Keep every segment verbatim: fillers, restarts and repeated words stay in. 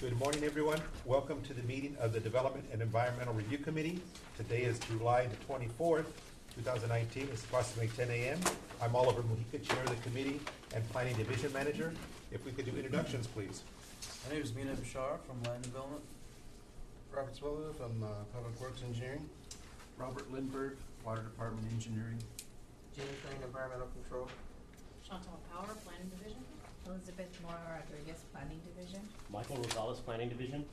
Good morning, everyone. Welcome to the meeting of the Development and Environmental Review Committee. Today is July the twenty-fourth, two thousand nineteen. It's approximately ten A M I'm Oliver Mujica, Chair of the Committee and Planning Division Manager. If we could do introductions, please. My name is Mina Bashar from Land Development. Robert Swallow from uh, Public Works Engineering. Robert Lindbergh, Water Department Engineering. James Lane, Environmental Control. Chantal Power, Planning Division. Elizabeth Mora Rodriguez, Planning Division. Michael Rosales, Planning Division.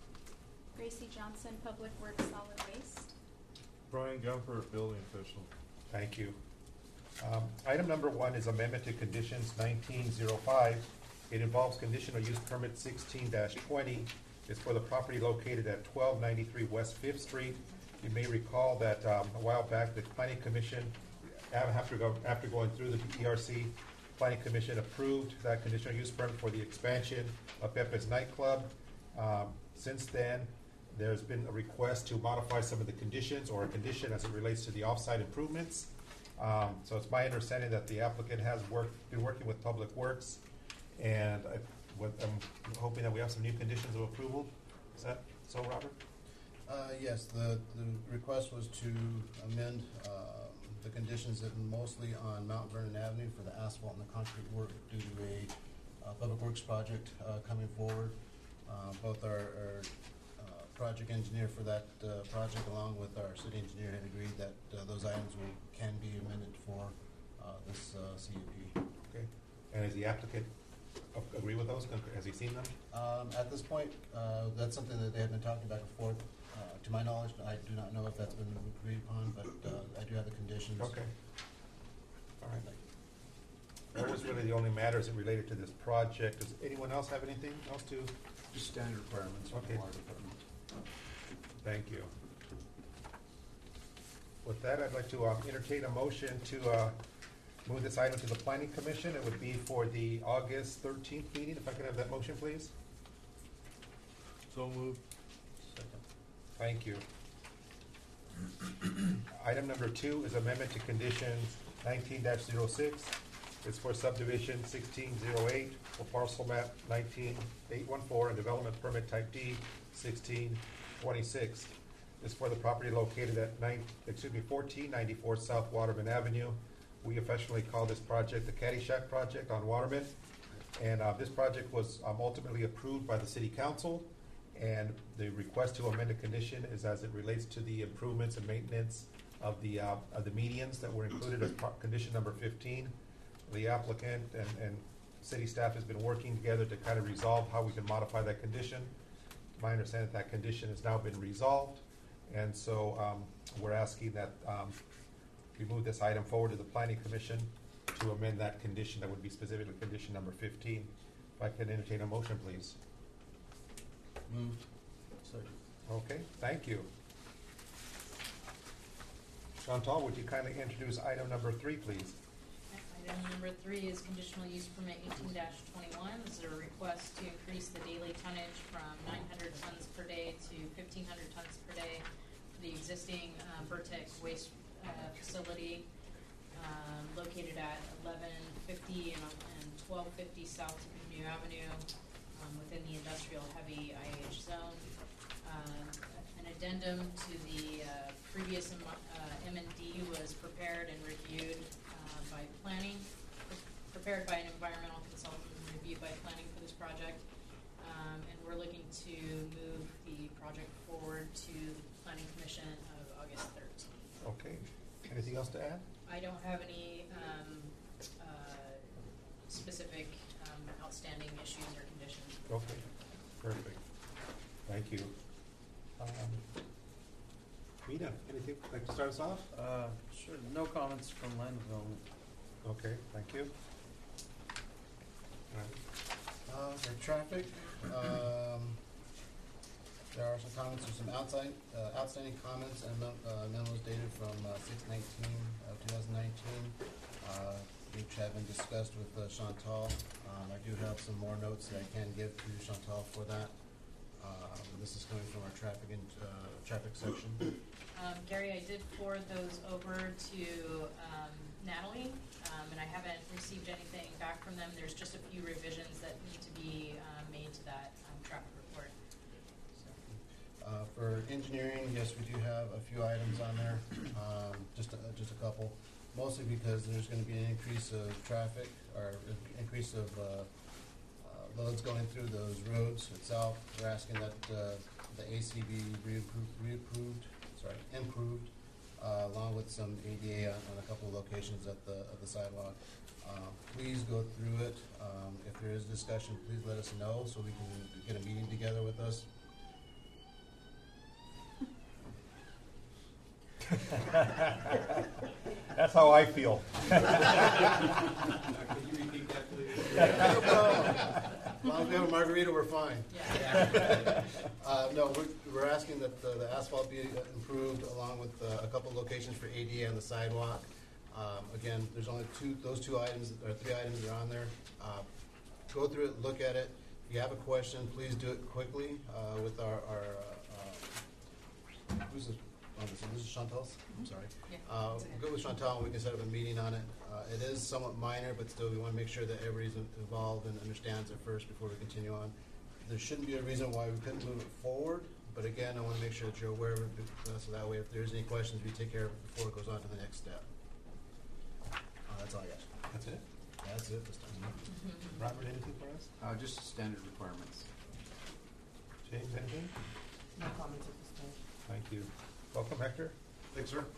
Gracie Johnson, Public Works Solid Waste. Brian Gumper, Building Official. Thank you. Um, item number one is amendment to conditions nineteen oh five. It involves conditional use permit sixteen twenty. It's for the property located at twelve ninety-three West Fifth Street. You may recall that um, a while back, the Planning Commission, after, go, after going through the P R C, Planning Commission approved that conditional use permit for the expansion of Pepe's nightclub. Um, since then, there's been a request to modify some of the conditions or a condition as it relates to the off-site improvements. Um, so it's my understanding that the applicant has worked, been working with Public Works, and I, what, I'm hoping that we have some new conditions of approval. Is that so, Robert? Uh, yes, the, the request was to amend uh, the conditions that mostly on Mount Vernon Avenue for the asphalt and the concrete work due to a uh, Public Works project uh, coming forward. Uh, both our, our uh, project engineer for that uh, project along with our city engineer had agreed that uh, those items will, can be amended for uh, this uh, C U P. Okay. And does the applicant agree with those? Has he seen them? Um, at this point, uh, that's something that they have been talking back and forth. Uh, to my knowledge, I do not know if that's been agreed upon, but uh, I do have the conditions. Okay. All right. That was really the only matters that related to this project. Does anyone else have anything else to? Just standard requirements for Okay. the Water Department. Thank you. With that, I'd like to uh, entertain a motion to uh, move this item to the Planning Commission. It would be for the August thirteenth meeting. If I could have that motion, please. So moved. Second. Thank you. Item number two is amendment to conditions nineteen dash zero six. It's for subdivision sixteen oh eight for parcel map nineteen eight one four and development permit type D sixteen twenty-six. It's for the property located at nine, excuse me, fourteen ninety-four South Waterman Avenue. We affectionately call this project the Caddyshack Project on Waterman. And uh, this project was um, ultimately approved by the City Council. And the request to amend a condition is as it relates to the improvements and maintenance of the uh, of the medians that were included as pro- condition number fifteen. The applicant and, and city staff has been working together to kind of resolve how we can modify that condition. My understanding that that condition has now been resolved, and so um, we're asking that um, we move this item forward to the Planning Commission to amend that condition that would be specifically condition number fifteen. If I can entertain a motion, please. Moved. Second. Okay, thank you. Chantal, would you kindly introduce item number three, please? Item number three is conditional use permit eighteen twenty-one. This is a request to increase the daily tonnage from nine hundred tons per day to fifteen hundred tons per day for the existing uh, Vertex waste uh, facility um, located at eleven fifty and, and twelve fifty South New Avenue um, within the industrial heavy I H zone. Um, an addendum to the uh, previous M- uh, M and D was prepared and reviewed uh, by planning, prepared by an environmental consultant and reviewed by planning for this project. Um, and we're looking to move the project forward to the Planning Commission of August thirteenth. Okay. Anything else to add? I don't have any um, uh, specific um, outstanding issues or conditions. Okay, perfect. Thank you. Um, Mina, anything like to start us off? Uh, sure. No comments from Land Development. Okay, thank you. All right. Uh, for traffic, um, there are some comments, there's some outside, uh, outstanding comments and mem- uh, memos dated from uh, six nineteen of two thousand nineteen, uh, which have been discussed with uh, Chantal. Um, I do have some more notes that I can give to Chantal for that. Um, this is coming from our traffic and uh, traffic section. Um, Gary, I did forward those over to um, Natalie, um, and I haven't received anything back from them. There's just a few revisions that need to be um, made to that um, traffic report. for engineering, yes, we do have a few items on there, um, just, a- just a couple. Mostly because there's gonna be an increase of traffic, or increase of, uh, uh, loads going through those roads itself. We're asking that, uh, the A C be reapproved, reapproved, sorry, improved, uh, along with some A D A on, on a couple of locations at the, of the sidewalk. Um, please go through it. Um, if there is discussion, please let us know so we can get a meeting together with us. That's how I feel. Could you repeat that, please? As long as we have a margarita, we're fine. Yeah. Uh, no, we're, we're asking that the, the asphalt be improved along with uh, a couple locations for A D A on the sidewalk. Um, again, there's only two, those two items, or three items that are on there. Uh, go through it, look at it. If you have a question, please do it quickly, uh, with our, our, uh, uh, who's this? Oh, this this is Chantal's? I'm sorry. Yeah, Uh, it's okay. go with Chantal and we can set up a meeting on it. Uh, it is somewhat minor, but still we wanna make sure that everybody's involved and understands it first before we continue on. There shouldn't be a reason why we couldn't move it forward, but again, I wanna make sure that you're aware of it, uh, so that way if there's any questions, we take care of it before it goes on to the next step. Uh, that's all I got. That's it? That's it this time. Robert, anything for us? Uh, just standard requirements. James, anything? No comments at this time. Thank you. Welcome, Hector. Thanks, sir.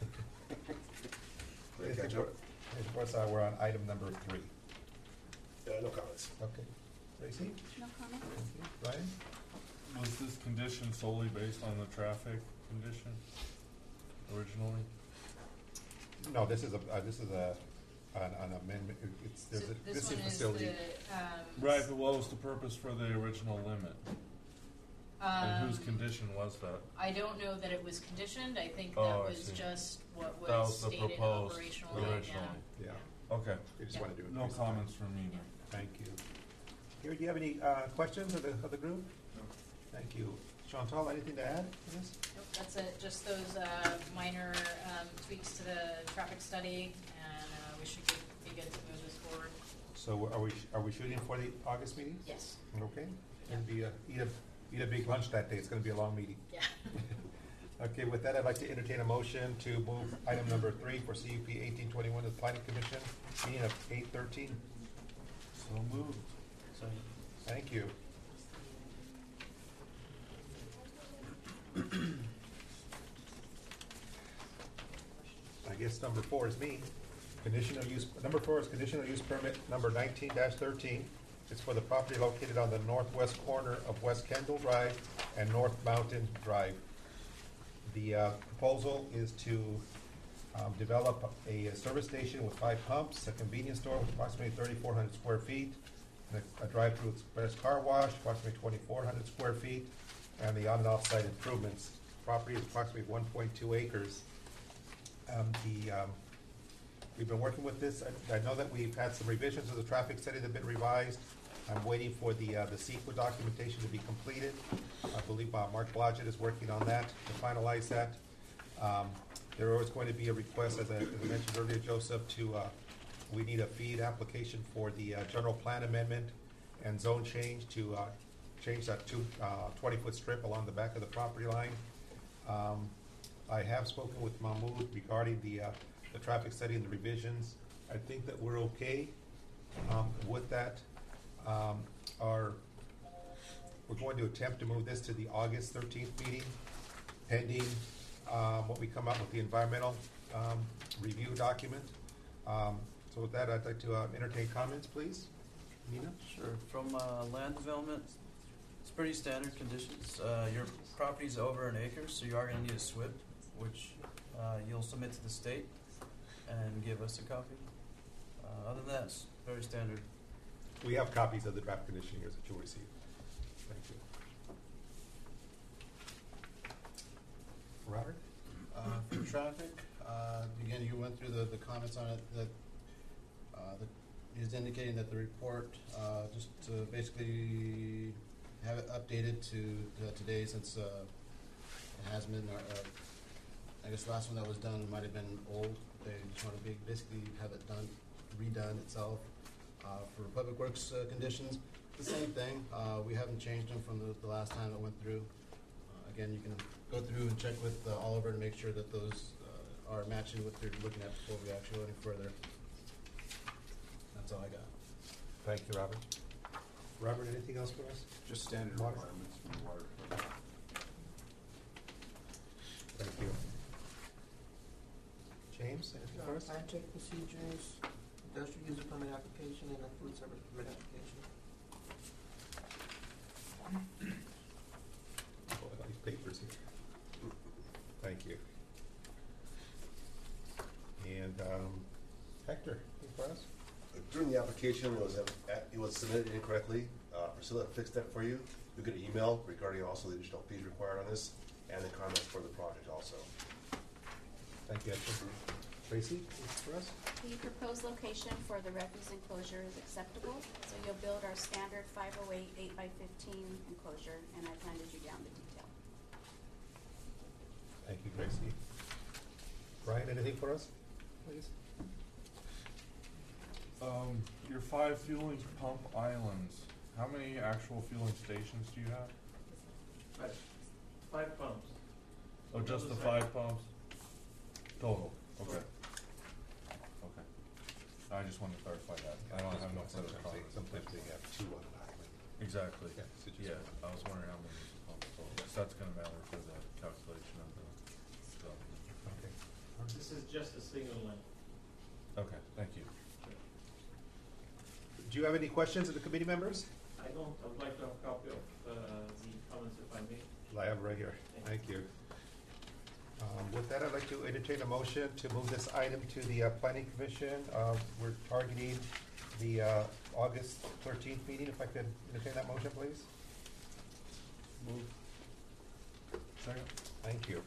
Anything for- anything for us? Uh, we're on item number three. Uh, no comments. Okay. Tracy? No comment? Thank you. Ryan? Was this condition solely based on the traffic condition originally? No, this is a, uh, this is a, an, an amendment. It's, there's So a, this this one is is facility. the, um. Right, but what was the purpose for the original limit? And whose um, condition was that? I don't know that it was conditioned, I think Oh, that I was see. just what That was was the stated proposed operationally, yeah. originally. Yeah, Okay, we just Yeah. wanted to. no increase the time. comments from me then. Thank you. Gary, do you have any, uh, questions of the, of the group? No. Thank you. Chantal, anything to add to this? Nope, that's it, just those, uh, minor, um, tweaks to the traffic study, and, uh, we should get, be good to move this forward. So are we, are we shooting for the August meeting? Yes, Okay. It'll be a, eat a, eat a big lunch that day. It's gonna be a long meeting. yeah. Okay, with that, I'd like to entertain a motion to move item number three for C U P eighteen twenty-one to the planning commission, meeting of eight thirteen. So moved. So, Thank you. I guess number four is me. Conditional use, number four is conditional use permit number nineteen thirteen. It's for the property located on the northwest corner of West Kendall Drive and North Mountain Drive. The uh, proposal is to um, develop a, a service station with five pumps, a convenience store with approximately thirty-four hundred square feet, and a, a drive-through express car wash, approximately twenty-four hundred square feet, and the on and off-site improvements. Property is approximately one point two acres. Um, the, um, we've been working with this. I, I know that we've had some revisions of the traffic study that have been revised. I'm waiting for the, uh, the C E Q A documentation to be completed. I believe, uh, Mark Blodgett is working on that to finalize that. Um, there is going to be a request, as I, as I mentioned earlier, Joseph, to, uh, we need a feed application for the, uh, general plan amendment and zone change to, uh, change that to, uh, twenty-foot strip along the back of the property line. Um, I have spoken with Mahmood regarding the, uh, the traffic study and the revisions. I think that we're okay, um, with that. Um, our, we're going to attempt to move this to the August thirteenth meeting, pending, um, what we come up with the environmental, um, review document. Um, so with that, I'd like to, uh, entertain comments, please. Nina? sure, from, uh, land development, it's pretty standard conditions. Uh, your property's over an acre, so you are gonna need a S W I P, which, uh, you'll submit to the state and give us a copy. Uh, other than that, it's very standard. We have copies of the draft condition here that you'll receive. Thank you. Robert? Uh, for traffic, uh, again, you went through the, the comments on it, that, uh, that is indicating that the report, uh, just to basically have it updated to, to today, since, uh, it has been, uh, uh, I guess the last one that was done might have been old. They just want to be, basically have it done, redone itself. Uh, for Public Works, uh, conditions, the same thing. Uh, we haven't changed them from the, the last time it went through. Uh, again, you can go through and check with uh, Oliver to make sure that those uh, are matching what they're looking at before we actually go any further. That's all I got. Thank you, Robert. Robert, anything else for us? Just standard Water. requirements from the water. Department. Thank you. James, anything for us? Plan check procedures, industrial user permit application, and a food service permit application. Oh, I got these papers here. Thank you. And um, Hector, anything for us? During the application, it was, uh, it was submitted incorrectly. Uh, Priscilla fixed that for you. You'll get an email regarding also the additional fees required on this and the comments for the project also. Thank you, Hector. Tracy, anything for us? The proposed location for the refuse enclosure is acceptable, so you'll build our standard five oh eight eight by fifteen enclosure, and I planted you down the detail. Thank you, Tracy. Brian, anything for us, please? Um, your five fueling pump islands, how many actual fueling stations do you have? Five, five pumps. Oh, just the five pumps? Total, okay. Okay. I just wanted to clarify that. I don't have no further Sometimes they, comments. sometimes they have two on an island. Exactly. Yeah, so just- Yeah, I was wondering how many was the pump total, 'cause that's gonna matter for the calculation of the stuff. Okay. This is just a single lane. Okay, thank you. Do you have any questions of the committee members? I don't, I would like to have a copy of uh, the comments if I may. I have right here. Thank you. Um, with that, I'd like to entertain a motion to move this item to the uh, planning commission. Uh, we're targeting the uh, August thirteenth meeting. If I could entertain that motion, please. Move. Second. Thank you.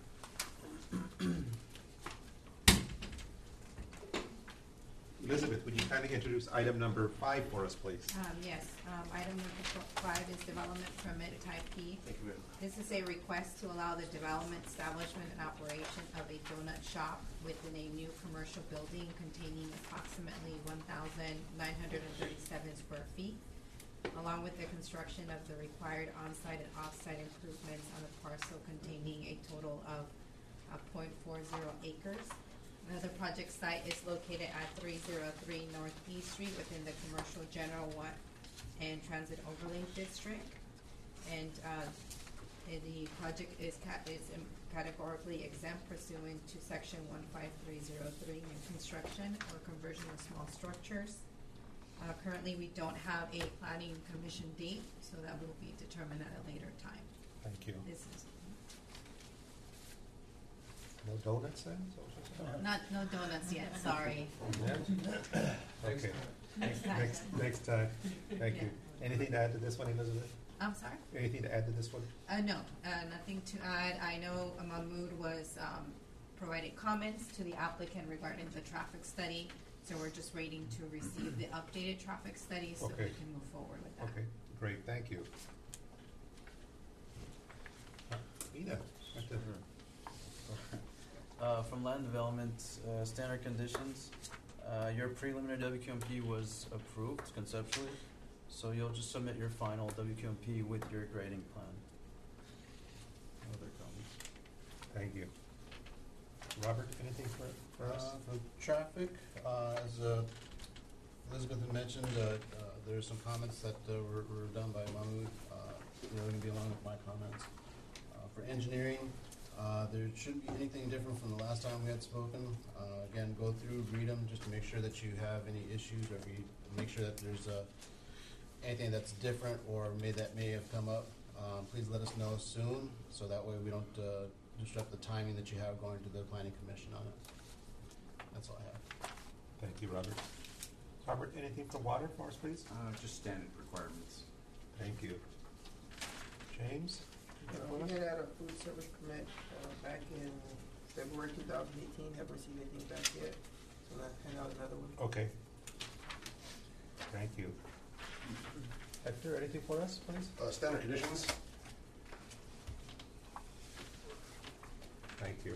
Elizabeth, would you kindly introduce item number five for us, please? Um, yes, um, item number f- five is development permit type P. Thank you. This is a request to allow the development, establishment, and operation of a donut shop within a new commercial building containing approximately one thousand nine hundred thirty-seven square feet, along with the construction of the required on-site and off-site improvements on the parcel containing a total of uh, zero point four zero acres. Another project site is located at three oh three North E Street within the Commercial General One and Transit Overlay District. And uh, eh, the project is ca- is um, categorically exempt pursuant to section one five three zero three in construction or conversion of small structures. Uh, currently, we don't have a planning commission date, so that will be determined at a later time. Thank you. This is No donuts then? Is that what you're saying? not no donuts yet. Sorry. Yeah? Okay. Next time. Next, next time. Thank you. Anything to add to this one, Elizabeth? I'm sorry. Anything to add to this one? Uh, no, uh, nothing to add. I know Mahmood was um, providing comments to the applicant regarding the traffic study, so we're just waiting to receive the updated traffic study so we Okay. can move forward with that. Okay, great, thank you. Uh, Ina, at the- Uh, from land development, uh, standard conditions, uh, your preliminary W Q M P was approved conceptually, so you'll just submit your final W Q M P with your grading plan. No other comments? thank you. Robert, anything for, for us? Uh, for traffic, uh, as uh, Elizabeth had mentioned, uh, uh, there's some comments that uh, were, were done by Mahmood. Uh, they're going to be along with my comments. Uh, for engineering, uh, there shouldn't be anything different from the last time we had spoken. Uh, again, go through, read them, just to make sure that you have any issues, or if you make sure that there's uh, anything that's different or may that may have come up. Um, please let us know soon, so that way we don't uh, disrupt the timing that you have going to the planning commission on it. That's all I have. Thank you, Robert. Robert, anything for water for us, please? Uh, just standard requirements. Thank you. James? you got Uh, one? we did add a food service permit uh, back in February two thousand eighteen. Haven't received anything back yet, so I'll hand out another one. Okay. Thank you. Hector, anything for us, please? Uh, standard conditions. Thank you.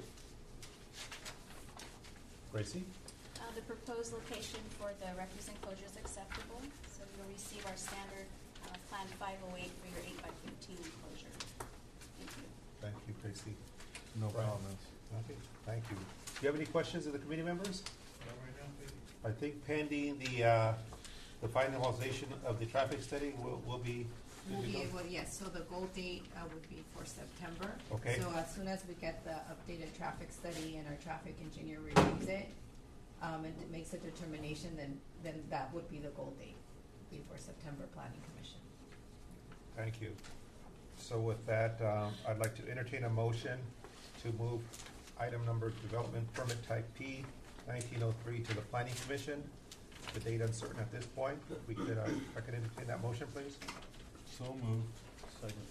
Gracie? Uh, the proposed location for the refuse enclosure is acceptable, so you'll receive our standard uh, Plan five oh eight for your eight by fifteen enclosure. Thank you. Thank you, Tracy. No Right. comments. Okay, thank you. Do you have any questions of the committee members? I think pending the, uh, the finalization of the traffic study will, will be. We'll be able, yes, so the goal date uh, would be for September. Okay. So as soon as we get the updated traffic study and our traffic engineer reviews it, um, and it makes a determination, then, then that would be the goal date, before September Planning Commission. Thank you. So with that, um, I'd like to entertain a motion to move item number development permit type P nineteen oh three to the Planning Commission. The date uncertain at this point. If we could, uh, if I could entertain that motion, please. So moved. Second.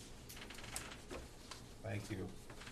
Thank you.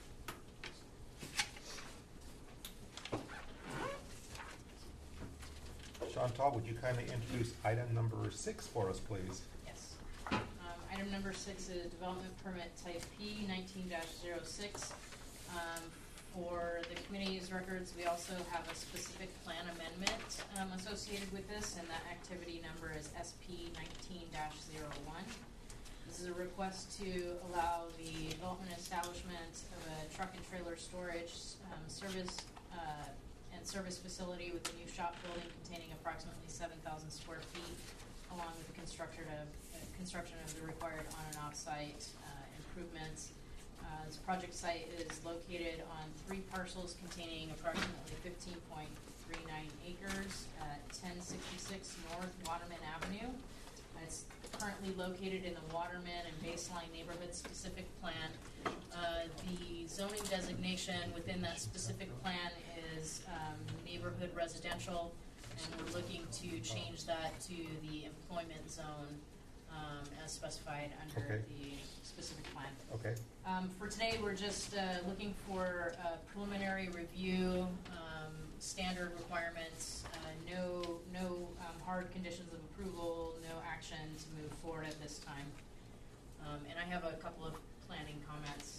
Chantal, would you kindly introduce item number six for us, please? Yes. Um, item number six is development permit type P nineteen dash zero six. Um, for the committee's records, we also have a specific plan amendment, um, associated with this, and that activity number is S P nineteen dash zero one. This is a request to allow the development and establishment of a truck and trailer storage, um, service, uh, and service facility with a new shop building containing approximately seven thousand square feet, along with the construction of, uh, construction of the required on and off-site uh, improvements. Uh, this project site is located on three parcels containing approximately fifteen point three nine acres at ten sixty-six North Waterman Avenue. Uh, It's currently located in the Waterman and Baseline Neighborhood Specific Plan. Uh, the zoning designation within that specific plan is um, neighborhood residential, and we're looking to change that to the employment zone um, as specified under Okay. the specific plan. Okay. Um, for today, we're just uh, looking for a preliminary review, um, standard requirements, uh, no no um, hard conditions of approval, no action to move forward at this time. Um, and I have a couple of planning comments.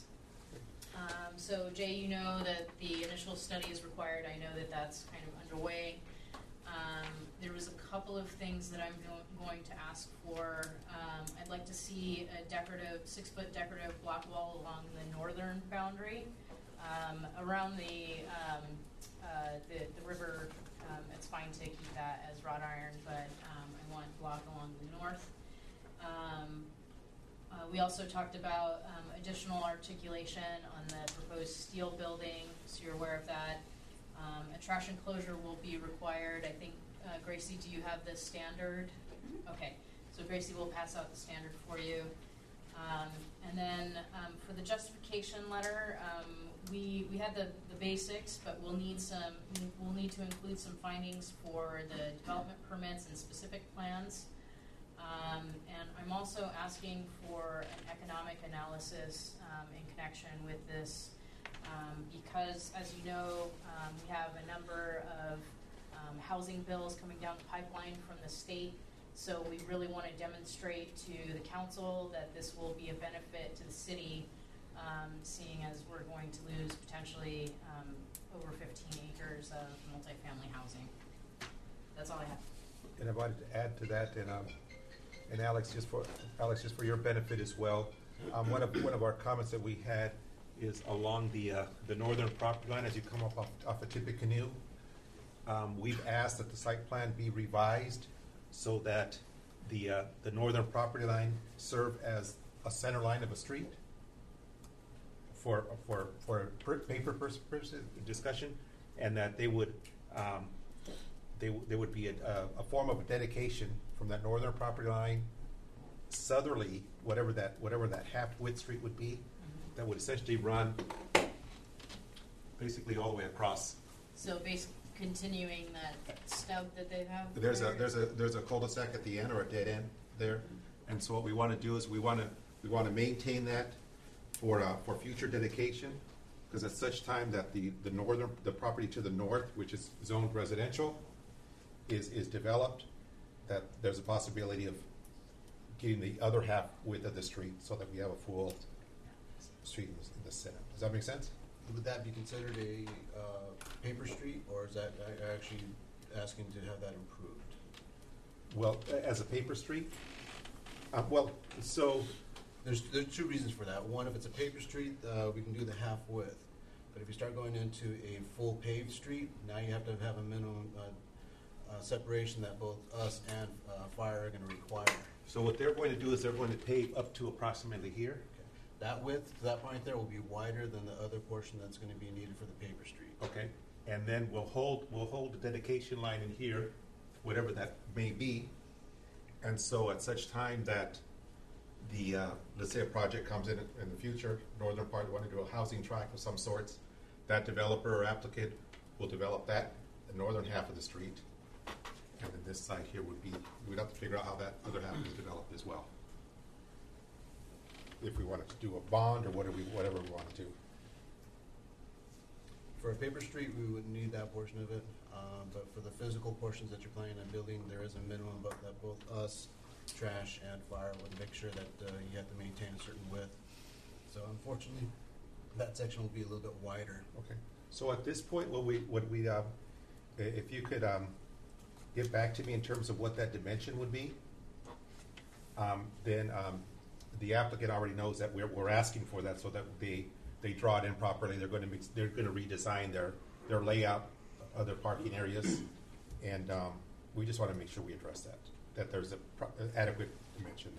Um, so Jay, you know that the initial study is required. I know that that's kind of underway. Um, there was a couple of things that I'm go- going to ask for. Um, I'd like to see a decorative, six-foot decorative block wall along the northern boundary. Um, around the, um, uh, the, the river, um, it's fine to keep that as wrought iron, but um, I want block along the north. Um, uh, we also talked about um, additional articulation on the proposed steel building, so you're aware of that. Um, a trash enclosure will be required. I think, uh, Gracie, do you have the standard? Mhm. Okay, so Gracie will pass out the standard for you. Um, and then um, for the justification letter, um, we we had the, the basics, but we'll need some. We'll need to include some findings for the development permits and specific plans. Um, and I'm also asking for an economic analysis um, in connection with this. Um, because, as you know, um, we have a number of um, housing bills coming down the pipeline from the state. So we really want to demonstrate to the council that this will be a benefit to the city, um, seeing as we're going to lose potentially um, over fifteen acres of multifamily housing. That's all I have. And I wanted to add to that, and um, and Alex, just for Alex, just for your benefit as well. Um, one of one of our comments that we had is along the uh, the northern property line as you come up off, off of Tippecanoe. Um, we've asked that the site plan be revised so that the uh, the northern property line serve as a center line of a street for for for per- paper pers- pers- discussion, and that they would um, they w- there would be a, a, a form of dedication from that northern property line southerly, whatever that whatever that half width street would be, that would essentially run basically all the way across. So basically continuing that stub that they have. There's a there. there's a there's a cul-de-sac at the end or a dead end there, and so what we want to do is we want to we want to maintain that for uh, for future dedication, because at such time that the the northern the property to the north, which is zoned residential, is is developed, that there's a possibility of getting the other half width of the street so that we have a full street in the, in the center. Does that make sense? Would that be considered a uh, paper street, or is that uh, actually asking to have that improved? Well, a- as a paper street, uh, well, so There's, there's two reasons for that. One, if it's a paper street, uh, we can do the half width. But if you start going into a full paved street, now you have to have a minimum, uh, uh, separation that both us and, uh, fire are gonna require. So what they're going to do is they're going to pave up to approximately here? That width, that point there will be wider than the other portion that's gonna be needed for the paper street. Okay, and then we'll hold, we'll hold the dedication line in here, whatever that may be. And so at such time that the, uh, let's say a project comes in in the future, northern part, want to do a housing tract of some sorts, that developer or applicant will develop that, the northern half of the street. And then this side here would be, we'd have to figure out how that other half is developed as well. If we wanted to do a bond or whatever we, whatever we want to do. For a paper street, we wouldn't need that portion of it, um, but for the physical portions that you're planning on building, there is a minimum but that both us, trash, and fire would make sure that uh, you have to maintain a certain width. So unfortunately, that section will be a little bit wider. Okay. So at this point, what we, what we, um, i- if you could, um, get back to me in terms of what that dimension would be, um, then, um, the applicant already knows that we're, we're asking for that so that they, they draw it in properly. They're gonna mix, they're gonna redesign their, their layout, other parking areas. And, um, we just wanna make sure we address that, that there's a pro- adequate dimension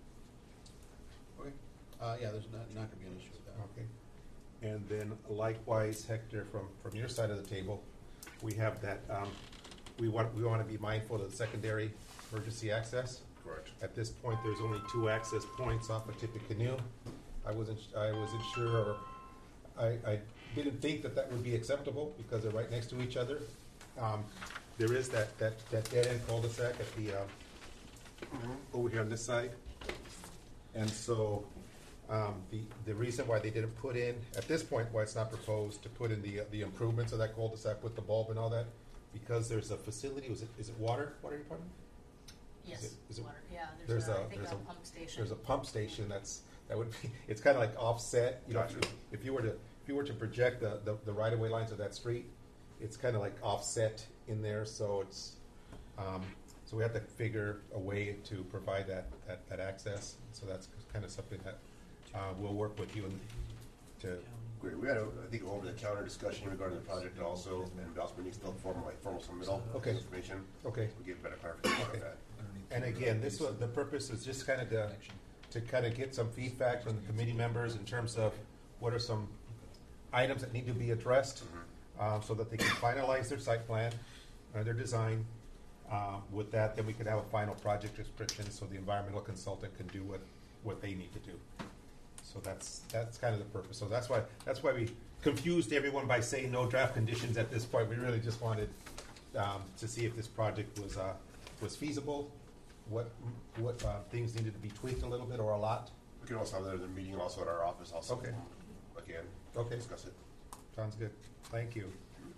there. Okay. Uh, yeah, there's not, not gonna be an issue with that. Okay. And then likewise, Hector, from, from your side of the table, we have that, um, we want, we want to be mindful of the secondary emergency access. Correct. At this point, there's only two access points off of Tippecanoe. I wasn't, I wasn't sure, or I, I didn't think that that would be acceptable because they're right next to each other. Um, there is that, that, that dead end cul-de-sac at the, um, over here on this side. And so, um, the, the reason why they didn't put in, at this point, why it's not proposed to put in the, uh, the improvements of that cul-de-sac with the bulb and all that, because there's a facility, was it, is it water, water department? Yes, Is it- is it- water, yeah, there's there's a, a- I think there's a a- pump station. There's a pump station that's, that would be, it's kind of like offset, you know, if you, Gotcha. if you were to, if you were to project the, the, the right-of-way lines of that street, it's kind of like offset in there, so it's, um, so we have to figure a way to provide that, that, that access, so that's kind of something that, uh, we'll work with you and to, Great. We had, a, I think, over the counter discussion regarding the project also, and we also need still formal, like formal submittal of Okay. information. okay. We get better clarification Okay. on that. And again, this was, the purpose is just kind of to, to kind of get some feedback from the committee members in terms of what are some items that need to be addressed, um, so that they can finalize their site plan, uh, their design. Um, with that, then we could have a final project description, so the environmental consultant can do what, what they need to do. So that's, that's kind of the purpose. So that's why, that's why we confused everyone by saying no draft conditions at this point. We really just wanted, um, to see if this project was, uh, was feasible, what, what, uh, things needed to be tweaked a little bit or a lot. We can also have another meeting also at our office also. Okay. Again, Okay. discuss it. Sounds good. Thank you.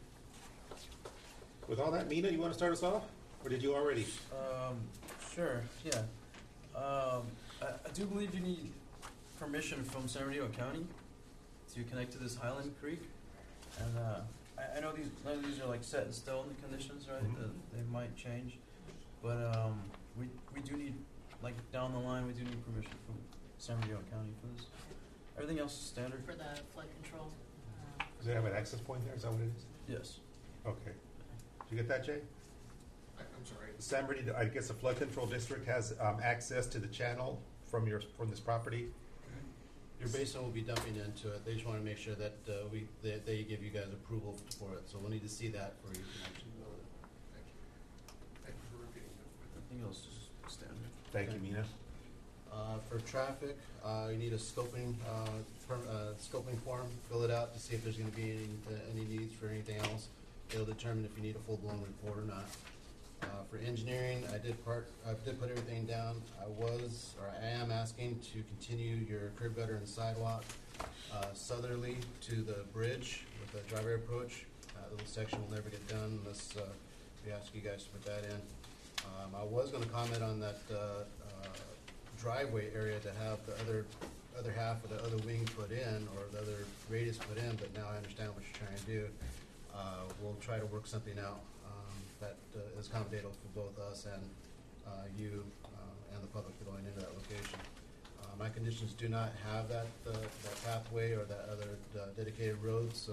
With all that, Mina, you want to start us off? Or did you already? Um, sure, yeah. Um, I, I do believe you need permission from San Bernardino County to connect to this Highland Creek. And, uh, I, I know these, none of these are like set in stone, the conditions, right? Mhm. That they might change. But, um, we, we do need, like, down the line, we do need permission from San Bernardino County for this. Everything else is standard. For the flood control. uh, Does it have an access point there? Is that what it is? Yes. Okay. Did you get that, Jay? I'm sorry. San Bernardino, I guess the flood control district has, um, access to the channel from your, from this property? Your basin will be dumping into it. They just want to make sure that uh, we that they give you guys approval for it. So we'll need to see that for your connection. Thank you. Thank you for repeating that. Everything else is standard. Thank you, Mina. Uh, for traffic, uh, you need a scoping, uh, per, uh, scoping form. Fill it out to see if there's going to be any, uh, any needs for anything else. It'll determine if you need a full-blown report or not. Uh, for engineering, I did part, I did put everything down. I was, or I am asking to continue your curb gutter and sidewalk, uh, southerly to the bridge with the driveway approach. That little section will never get done unless, uh, we ask you guys to put that in. Um, I was gonna comment on that, uh, uh, driveway area to have the other, other half of the other wing put in, or the other radius put in, but now I understand what you're trying to do. Uh, we'll try to work something out, um, that uh, is accommodatable for both us and, uh, you, uh, and the public going into that location. Um, I my conditions do not have that, uh, that pathway or that other uh, dedicated road, so,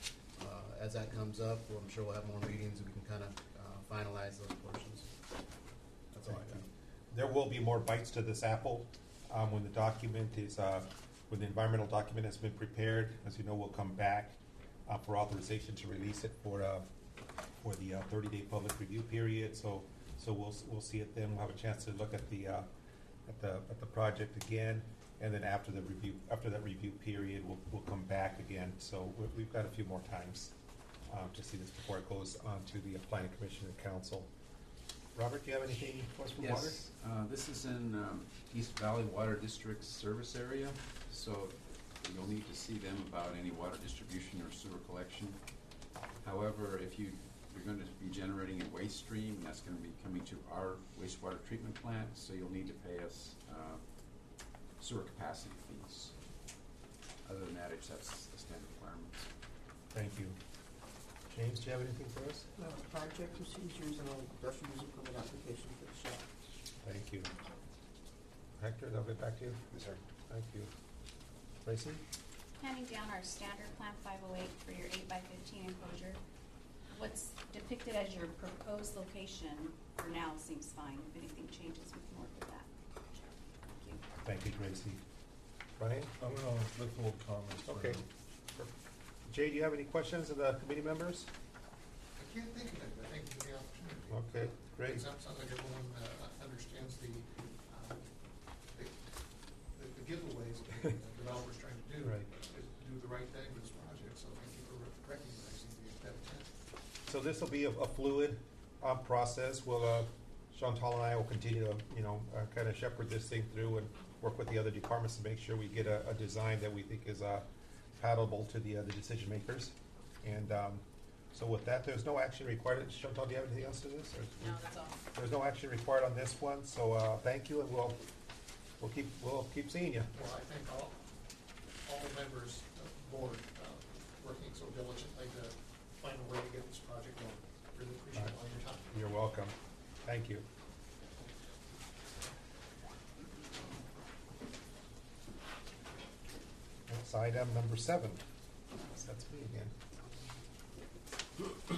uh, as that comes up, well, I'm sure we'll have more meetings and we can kind of, uh, finalize those portions. That's all I got. There will be more bites to this apple, um, when the document is, uh, when the environmental document has been prepared. As you know, we'll come back, uh, for authorization to release it for, uh, for the, uh, thirty-day public review period, so, so we'll, we'll see it then, we'll have a chance to look at the, uh, at the, at the project again, and then after the review, after that review period, we'll, we'll come back again, so we, we've got a few more times, um, to see this before it goes on to the planning commission and council. Robert, do you have anything for us from water? Yes, uh, this is in, um, East Valley Water District service area, so you'll need to see them about any water distribution or sewer collection. However, if you, you're gonna be generating a waste stream, that's gonna be coming to our wastewater treatment plant, so you'll need to pay us, uh, sewer capacity fees. Other than that, it's, that's the standard requirements. Thank you. James, do you have anything for us? No, project procedures and industrial use permit application for the shop. Thank you. Hector, I'll get back to you. Yes, sir. Thank you. Tracy? Handing down our standard Plan five oh eight for your eight by fifteen enclosure. What's depicted as your proposed location for now seems fine. If anything changes, we can work with that. Thank you. Thank you, Tracy. Brian? I'm gonna withhold comments. for Okay. now. Jay, do you have any questions of the committee members? I can't think of it, but thank you for the opportunity. Okay, great. It sounds sounds like everyone uh, understands the, uh, the, the the giveaways that the developer's trying to do. Right. Is to do the right thing with this project, so thank you for re- recognizing the that intent. So this will be a, a fluid, uh, process. We'll, uh, Chantal and I will continue to, you know, uh, kind of shepherd this thing through and work with the other departments to make sure we get a, a design that we think is, uh, palatable to the, uh, the decision makers. And, um, so with that, there's no action required. Chantal, do you have anything else to this? Or- No, that's all. There's no action required on this one, so, uh, thank you, and we'll, we'll keep, we'll keep seeing you. Well, I thank all, all the members of the board, uh, working so diligently to find a way to get this project going. Really appreciate all your time. You're welcome. Thank you. That's item number seven. That's me again.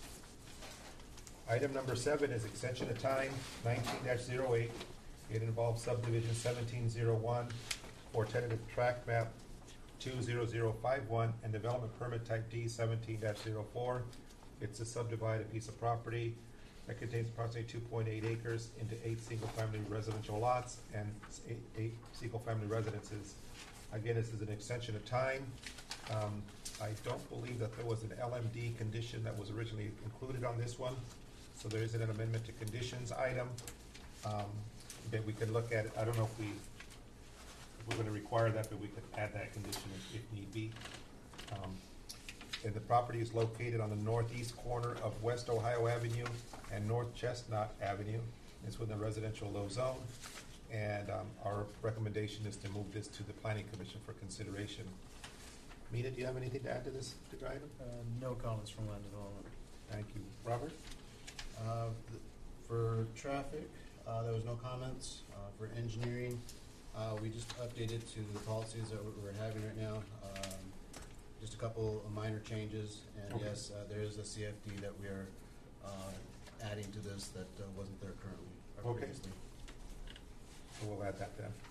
Item number seven is extension of time nineteen dash zero eight. It involves subdivision seventeen zero one for tentative tract map two zero zero five one and development permit type D seventeen dash zero four. It's to subdivide a piece of property that contains approximately two point eight acres into eight single-family residential lots and eight, eight single-family residences. Again, this is an extension of time. Um, I don't believe that there was an L M D condition that was originally included on this one, so there isn't an amendment to conditions item. Um, that we can look at it. I don't know if we, if we're gonna require that, but we could add that condition if, if need be. Um, and the property is located on the northeast corner of West Ohio Avenue and North Chestnut Avenue. It's within the residential low zone. And um, our recommendation is to move this to the planning commission for consideration. Mina, do you have anything to add to this particular item? Uh, no comments from land development. Thank you. Robert? Uh, th- For traffic, uh, there was no comments. Uh, For engineering, uh, we just updated to the policies that we- we're having right now. Um, Just a couple of minor changes, and Okay. yes, uh, there is a C F D that we are uh, adding to this that uh, wasn't there currently, or Okay. previously. So we'll add that then.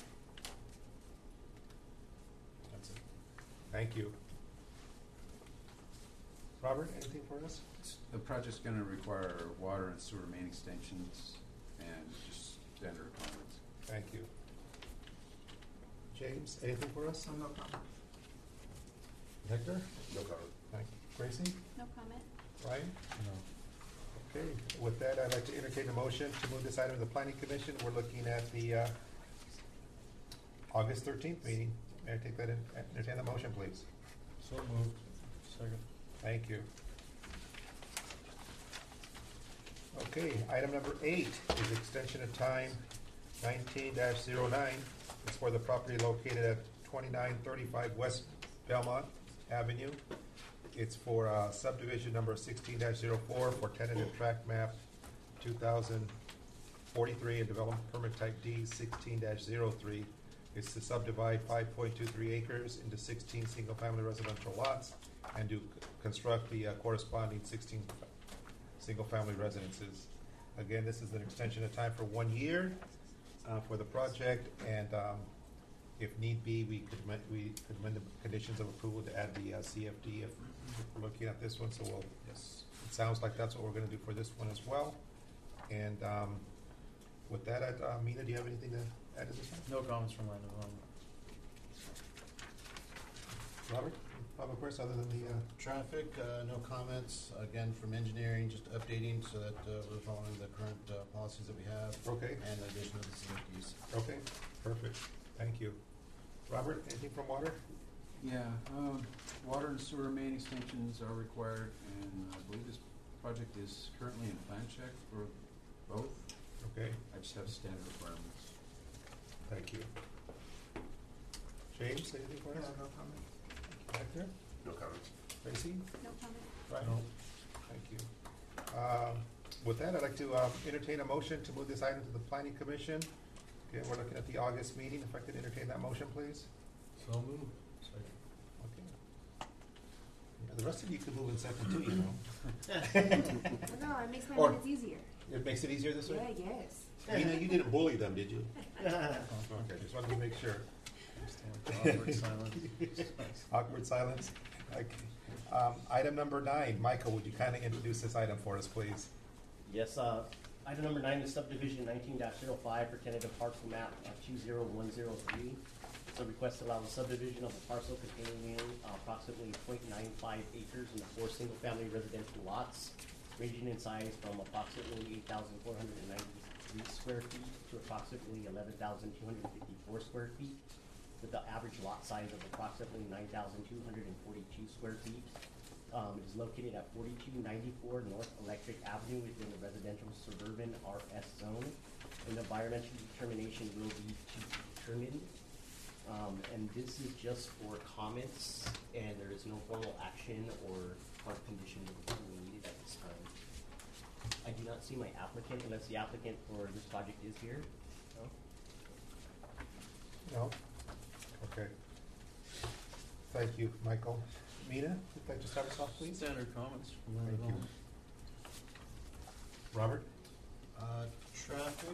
That's it. Thank you. Robert, anything for us? The project's gonna require water and sewer main extensions and just standard requirements. Thank you. James, anything for us? No comment. Hector? No comment. Thank you. Gracie? No comment? Ryan? No. Okay, with that, I'd like to entertain a motion to move this item to the planning commission. We're looking at the, uh, August thirteenth meeting. May I take that in, entertain the motion, please? So moved. Second. Thank you. Okay, item number eight is extension of time nineteen dash zero nine. It's for the property located at twenty-nine thirty-five West Belmont Avenue. It's for uh, subdivision number sixteen dash zero four for tentative tract map two thousand forty-three and development permit type D sixteen dash zero three. It's to subdivide five point two three acres into sixteen single-family residential lots and to c- construct the uh, corresponding sixteen single-family residences. Again, this is an extension of time for one year uh, for the project, and um, if need be, we could amend, we could amend the conditions of approval to add the uh, C F D if if we're looking at this one. So we'll, yes, it sounds like that's what we're going to do for this one as well. And um, with that, I'd, uh, Mina, do you have anything to add to this one? No comments from land development. Robert, public works other than the, uh, Traffic, uh, no comments. Again, from engineering, just updating so that uh, we're following the current uh, policies that we have. Okay. And the addition of the C F Ds. okay, perfect, thank you. Robert, anything from water? Yeah, um, water and sewer main extensions are required, and I believe this project is currently in plan check for both. Okay, I just have standard requirements. thank you. James, anything for Yeah, us? no comment. Hector? No comments. Tracy? No comment. Right. Thank you. Um, With that, I'd like to um, entertain a motion to move this item to the planning commission. Okay, we're looking at the August meeting. If I could entertain that motion, please. So moved. Okay. Yeah, the rest of you could move in second too, you know. No, it makes my Or- minutes easier. It makes it easier this Yeah, way? yes. Mina, you didn't bully them, did you? Okay, just wanted to make sure. Awkward silence. Awkward silence. Okay. Um, Item number nine, Michael, would you kindly introduce this item for us, please? Yes, uh, item number nine is subdivision nineteen dash zero five for tentative parcel map uh, two zero one zero three. It's a request to allow the subdivision of a parcel containing uh, approximately zero point nine five acres into four single-family residential lots, ranging in size from approximately eight thousand four hundred ninety-three square feet to approximately eleven thousand two hundred fifty-four square feet, with the average lot size of approximately nine thousand two hundred forty-two square feet. Um, it is located at forty-two ninety-four North Electric Avenue within the residential suburban R S zone. And the environmental determination will be to be determined. Um, and this is just for comments, and there is no formal action or hard condition needed at this time. I do not see my applicant unless the applicant for this project is here. No? No? Okay. Thank you, Michael. Mina, would you like to start us off, please? Standard comments from land Thank you. development. Robert? Uh, traffic.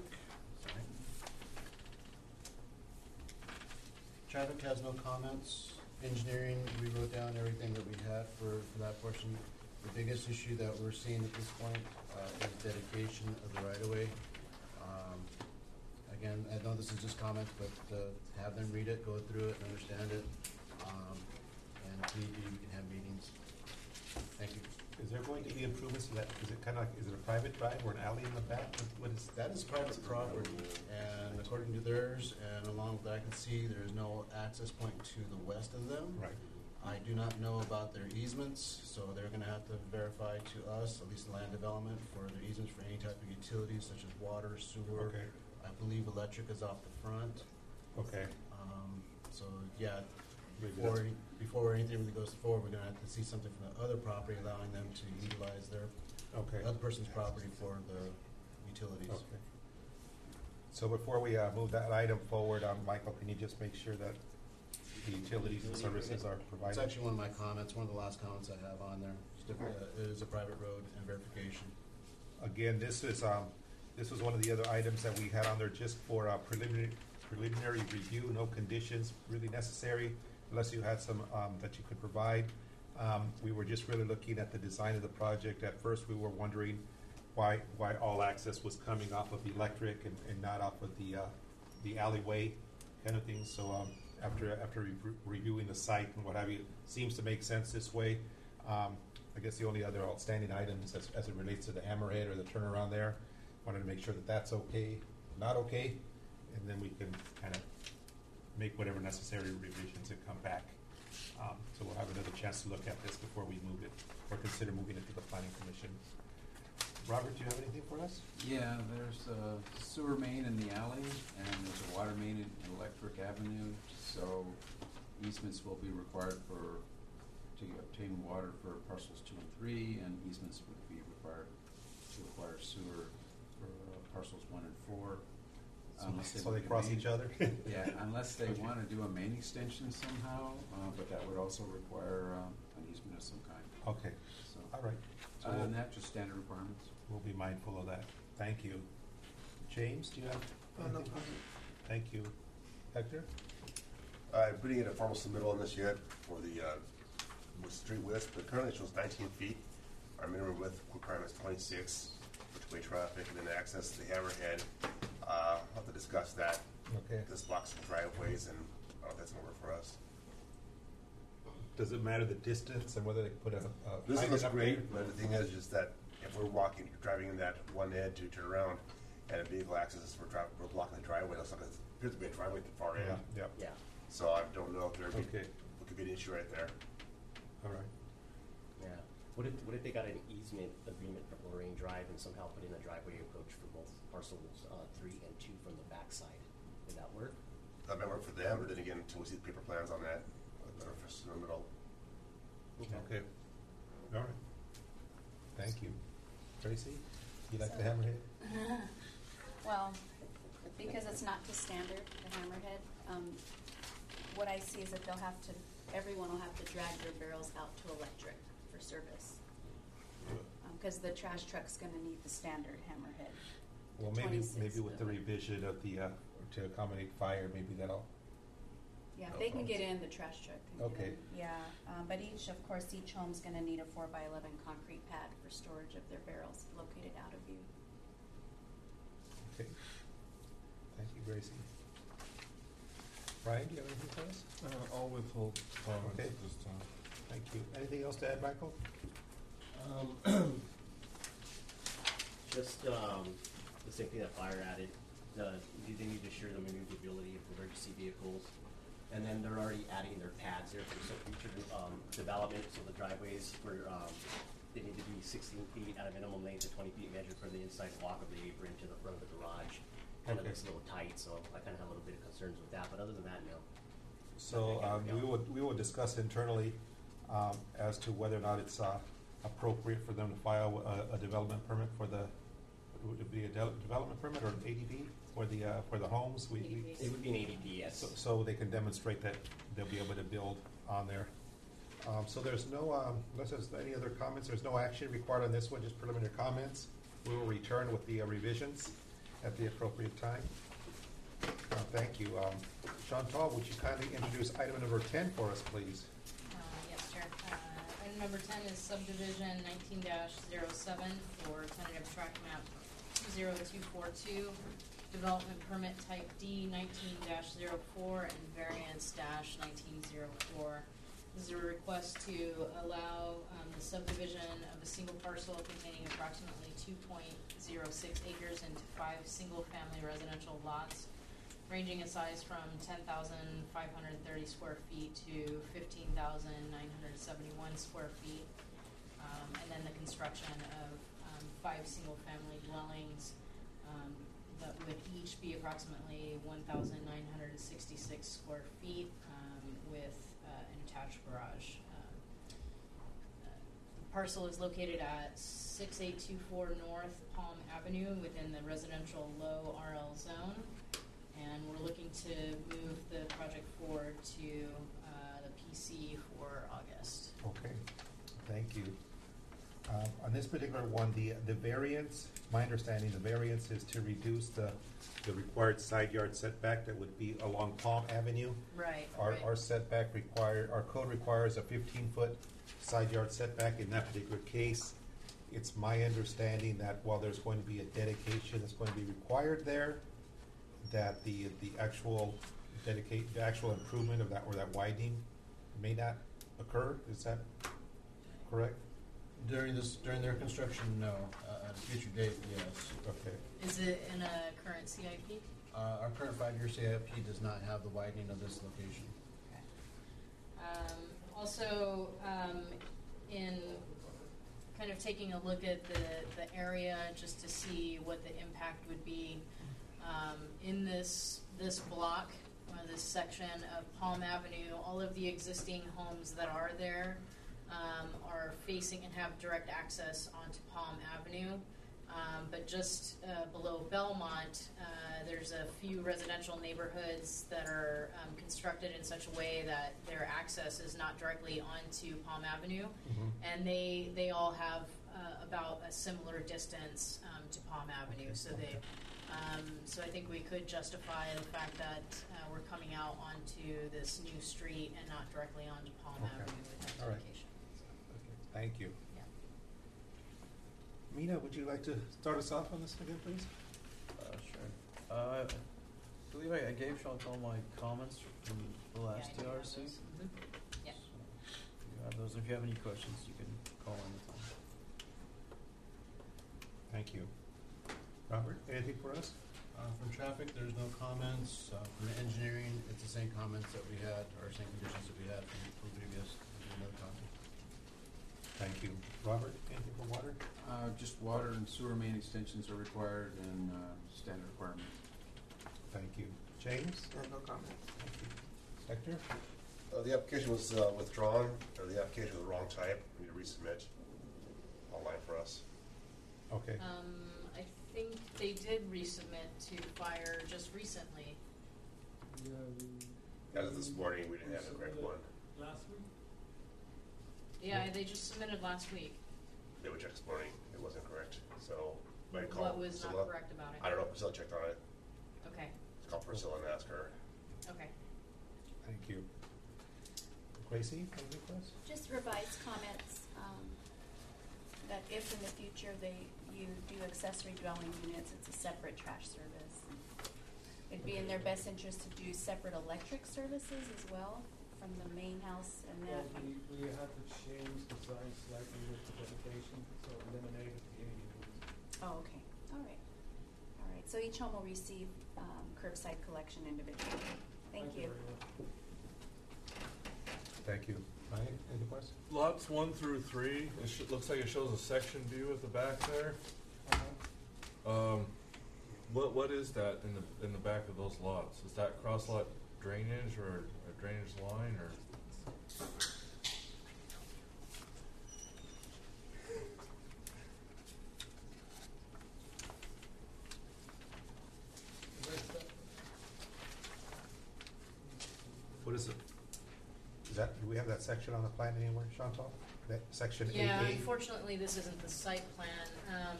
Traffic has no comments. Engineering, we wrote down everything that we had for, for that portion. The biggest issue that we're seeing at this point uh, is dedication of the right-of-way. Um, Again, I know this is just comments, but uh, have them read it, go through it, and understand it. Um, and if need be, we can have meetings. Thank you. Is there going to be improvements to that? Is it kind of like, is it a private drive or an alley in the back? What- What is, That is private property, and according to theirs, and along with what I can see, there is no access point to the west of them. right? I do not know about their easements, so they're gonna have to verify to us, at least land development, for their easements for any type of utilities such as water, sewer. Okay, I believe electric is off the front. okay. Um, so, yeah, Maybe before, that's- any- before anything really goes forward, we're gonna have to see something from the other property allowing them to utilize their, Okay. other person's property for the utilities. Okay. So before we uh, move that item forward, um, Michael, can you just make sure that the utilities and services are It's provided? actually one of my comments, one of the last comments I have on there. It's different, uh, It is a private road and verification. Again, this is, um, this was one of the other items that we had on there just for uh, preliminary, preliminary review, no conditions really necessary unless you had some, um, that you could provide. Um, we were just really looking at the design of the project. At first, we were wondering why, why all access was coming off of electric and, and not off of the, uh, the alleyway kind of thing. So, um, after, after re- reviewing the site and what have you, seems to make sense this way. Um, I guess the only other outstanding items as, as it relates to the hammerhead or the turnaround there, wanted to make sure that that's okay, not okay, and then we can kind of make whatever necessary revisions and come back. Um, so we'll have another chance to look at this before we move it, or consider moving it to the planning commission. Robert, do you have anything for us? Yeah, there's a sewer main in the alley, and there's a water main in Electric Avenue, so easements will be required for, to obtain water for parcels two and three, and easements would be required to acquire sewer for uh, parcels one and four. unless they So want they to cross main- each other? Yeah, unless they want to do a main extension somehow, uh, but that would also require uh, an easement of some kind. Okay, So, all right. So other we'll, than that, just standard requirements. we'll be mindful of that. Thank you. James, do you have? Oh, no anything? problem. Thank you. Hector? I'm putting in a formal submittal on this yet for the, uh, with street width, but currently it shows nineteen feet. Our minimum width requirement is twenty-six for two-way traffic, and then to access the hammerhead, uh, I'll have to discuss that. Okay. This blocks some driveways, and I don't know if that's gonna work for us. Does it matter the distance and whether they put a, a This hydrant looks up great, there? but the thing is just that if we're walking, driving in that one end to turn around, and a vehicle accesses, we're driving, we're blocking the driveway, looks like it appears to be a driveway at the far end. Yeah, yeah, Yeah, So I don't know if there would be, Okay. what could be an issue right there. all right. yeah. What if, what if they got an easement agreement from Lorraine Drive and somehow put in a driveway approach for both parcels, uh, three and two from the backside? Would that work? That might work for them, but then again, until we see the paper plans on that, that are just in the middle. Okay. All right. Thank you. Tracy, you like the hammerhead? Well, because it's not to standard, the hammerhead, um, what I see is that they'll have to, everyone will have to drag their barrels out to electric for service. Because the trash truck's gonna need the standard hammerhead. Well, maybe, twenty-six maybe with the foot. revision of the, uh, to accommodate fire, maybe that'll, Yeah, No they can problems. get in, the trash truck can get Okay. in. Yeah, um, but each, of course, each home's gonna need a four by eleven concrete pad for storage of their barrels located out of view. okay. Thank you, Gracie. Brian, do you have anything for us? Uh, I'll withhold comments Okay. at this time. Thank you. Anything else to add, Michael? Um, just, um, the same thing that fire added, the, they need to assure the maneuverability of emergency vehicles. And then they're already adding their pads there for some future, um, development, so the driveways were, um, they need to be sixteen feet at a minimum length and twenty feet measured from the inside walk of the apron to the front of the garage. Kind of Okay. looks a little tight, so I kinda have a little bit of concerns with that, but other than that, no. So, Okay, um, yeah. we will, we will discuss internally, um, as to whether or not it's, uh, appropriate for them to file a, a development permit for the, would it be a de- development permit or an A D B for the, uh, for the homes? We, we, It would be an A D P, yes. so, so they can demonstrate that they'll be able to build on there. Um, so there's no, um, unless there's any other comments, there's no action required on this one, just preliminary comments. We will return with the uh, revisions at the appropriate time. Uh, thank you. Um, Chantal, would you kindly introduce item number ten for us, please? Uh, yes, Chair. Uh, item number ten is subdivision nineteen dash zero seven for tentative tract map two zero two four two, development permit type D nineteen dash zero four, and variance dash nineteen zero four. This is a request to allow, um, the subdivision of a single parcel containing approximately two point zero six acres into five single-family residential lots, ranging in size from ten thousand five hundred thirty square feet to fifteen thousand nine hundred seventy-one square feet. Um, and then the construction of, um, five single-family dwellings, um, that would each be approximately one thousand nine hundred sixty-six square feet, um, with, uh, an attached garage. Um, uh, the parcel is located at six eight two four North Palm Avenue within the residential low R L zone. And we're looking to move the project forward to uh, the P C for August. Okay, thank you. Um, on this particular one, the, the variance, my understanding, the variance is to reduce the, the required side yard setback that would be along Palm Avenue. Right, Our, right. our setback require, our code requires a fifteen-foot side yard setback in that particular case. It's my understanding that while there's going to be a dedication that's going to be required there, that the, the actual dedicate, the actual improvement of that, or that widening may not occur, is that correct? During this, during their construction, no. Uh, at a future date, yes. Okay. Is it in a current C I P? Uh, our current five-year C I P does not have the widening of this location. Um, also, um, in kind of taking a look at the, the area just to see what the impact would be, um, in this, this block, uh, this section of Palm Avenue, all of the existing homes that are there, um, are facing and have direct access onto Palm Avenue. Um, but just uh, below Belmont, uh, there's a few residential neighborhoods that are um, constructed in such a way that their access is not directly onto Palm Avenue, Mhm. and they they all have uh, about a similar distance um, to Palm Avenue. So they, um, so I think we could justify the fact that uh, we're coming out onto this new street and not directly onto Palm Okay. Avenue with that All right. dedication. Okay, thank you. Yeah. Mina, would you like to start us off on this again, please? Uh, sure. Uh, I believe I, I gave Chantal my comments from the last Yeah, I do T R have C. those. Mhm. Yeah. So, you have those. If you have any questions, you can call anytime. Thank you. Robert, anything for us? Uh, from traffic, there's no comments. Uh, from engineering, it's the same comments that we had, or same conditions that we had from, from previous, another copy. Thank you. Robert, anything for water? Uh, just water and sewer main extensions are required and, uh, standard requirement. Thank you. James? Uh, no comment. Thank you. Hector? Uh, the application was uh, withdrawn, or the application was the wrong type. We need to resubmit online for us. Okay. Um, I think they did resubmit to fire just recently. As of this morning, we didn't have the correct one. Last week? Yeah, they just submitted last week. They would check this morning, it wasn't correct, so I call What was Priscilla. not correct about it? I don't know, Priscilla checked on it. Okay, Call Priscilla and ask her. okay. Thank you. Gracie, anything for us? Just revised comments, um, that if in the future they, you do accessory dwelling units, it's a separate trash service. It'd be in their best interest to do separate electric services as well from the main house and Well, that. we, we had to change the sign slightly with the dedication, so eliminated the A D Us. Oh, okay, all right. All right, so each home will receive, um, curbside collection individually. Thank you. very much. Thank you. Ryan, anything for us? Lots one through three, it sh- looks like it shows a section view at the back there. Um, what, what is that in the, in the back of those lots? Is that cross lot drainage or a drainage line or? What is it? Is that, do we have that section on the plan anywhere, Chantal? That section eight A? Yeah, unfortunately, this isn't the site plan. Um,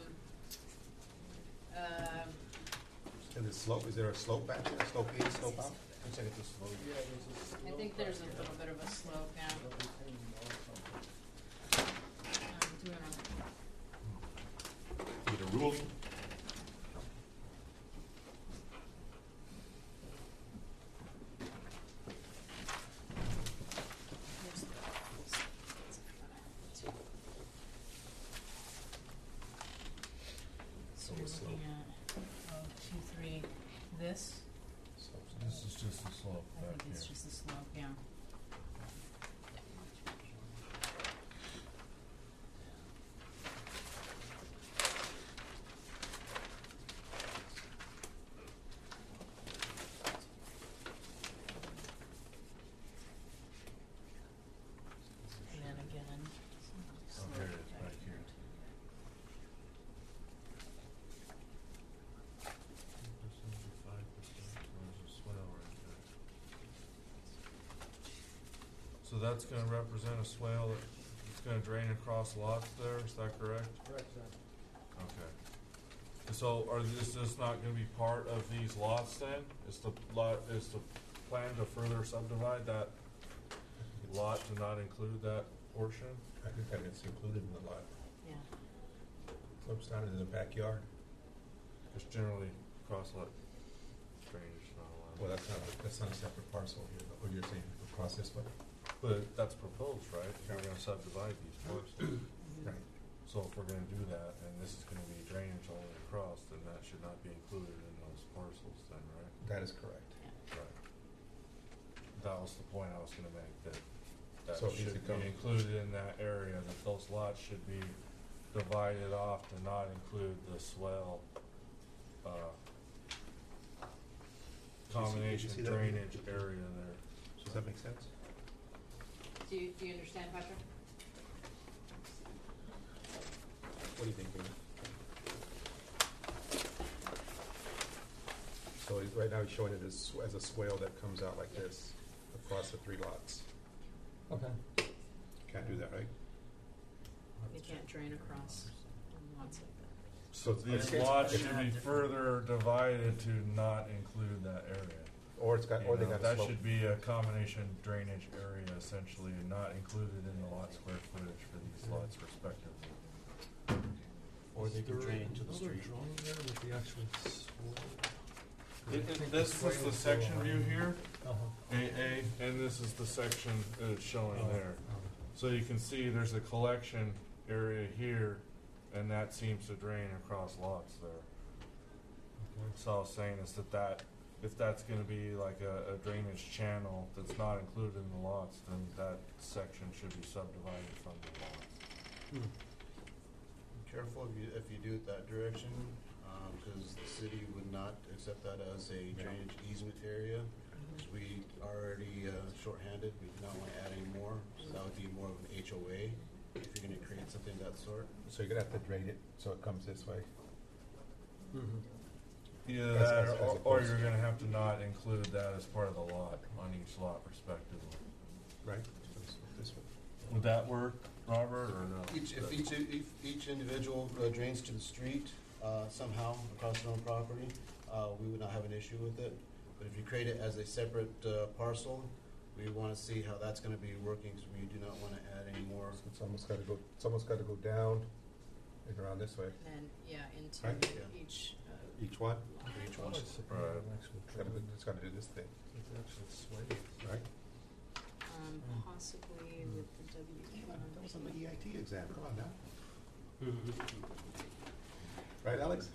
um, And the slope, is there a slope back there, slope in, slope out? Looks like it's a slope. Yeah, there's a I slope think there's a back little there. bit of a slope, yeah. But we can know something. Um, do you wanna- Need a ruling? here's the- So Okay, we're slope. looking at, oh, two, three, this, This is just the slope I back think here. it's just the slope, yeah. And then again. Oh, here it is, back here. So that's gonna represent a swale that it's gonna drain across lots there, is that correct? Correct, sir. Okay. And so are this, this not gonna be part of these lots then? Is the lot, is the plan to further subdivide that lot to not include that portion? I think that it's included in the lot. Yeah. Slopes down into the backyard. Because generally cross lot drainage is not allowed. Well, that's not, that's not a separate parcel here, but what you're saying, across this way? But that's proposed, right? We're gonna subdivide these parcels. Right. So if we're gonna do that, and this is gonna be drainage all the way across, then that should not be included in those parcels then, right? That is correct. Right. That was the point I was gonna make, that, that So it needs should to come- be included in that area, that those lots should be divided off to not include the swell, uh, combination see that? drainage area there. Does that make sense? Do you, do you understand, Patrick? What do you think, David? So he's- right now he's showing it as, as a swale that comes out like this across the three lots. Okay. Can't do that, right? You can't drain across lots like that. So these Okay. lots It's should gonna be have further divided to not include that area. Or it's got, You or they know, got a that slope. should be a combination drainage area essentially, and not included in the lot square footage for these lots respectively. Or they can drain to the street. drawing there with the actual It, it, this is the section view here, Uh-huh. A A, and this is the section that it's showing Oh, there. So you can see there's a collection area here, and that seems to drain across lots there. So I was saying is that that, if that's gonna be like a, a drainage channel that's not included in the lots, then that section should be subdivided from the lots. Careful if you, if you do it that direction, um, cause the city would not accept that as a drainage easement area. 'Cause we already, uh, shorthanded, we do not wanna add any more, so that would be more of an H O A if you're gonna create something of that sort. So you're gonna have to drain it so it comes this way. Either As- that, as- or, as or opposed you're to- gonna have to not include that as part of the lot, on each lot respectively. Right? So this- this way. Would that work, Robert, or no? Each, if each, if each individual uh, drains to the street, uh, somehow across their own property, uh, we would not have an issue with it. But if you create it as a separate, uh, parcel, we wanna see how that's gonna be working, so we do not wanna add any more. So it's almost gotta go, it's almost gotta go down and around this way. And, yeah, into Right. Yeah. each, uh, Each one? For each one. Right. It's gotta, it's gotta do this thing, right? um, possibly with the W. That was on the E I T exam, come on now. Right, Alex?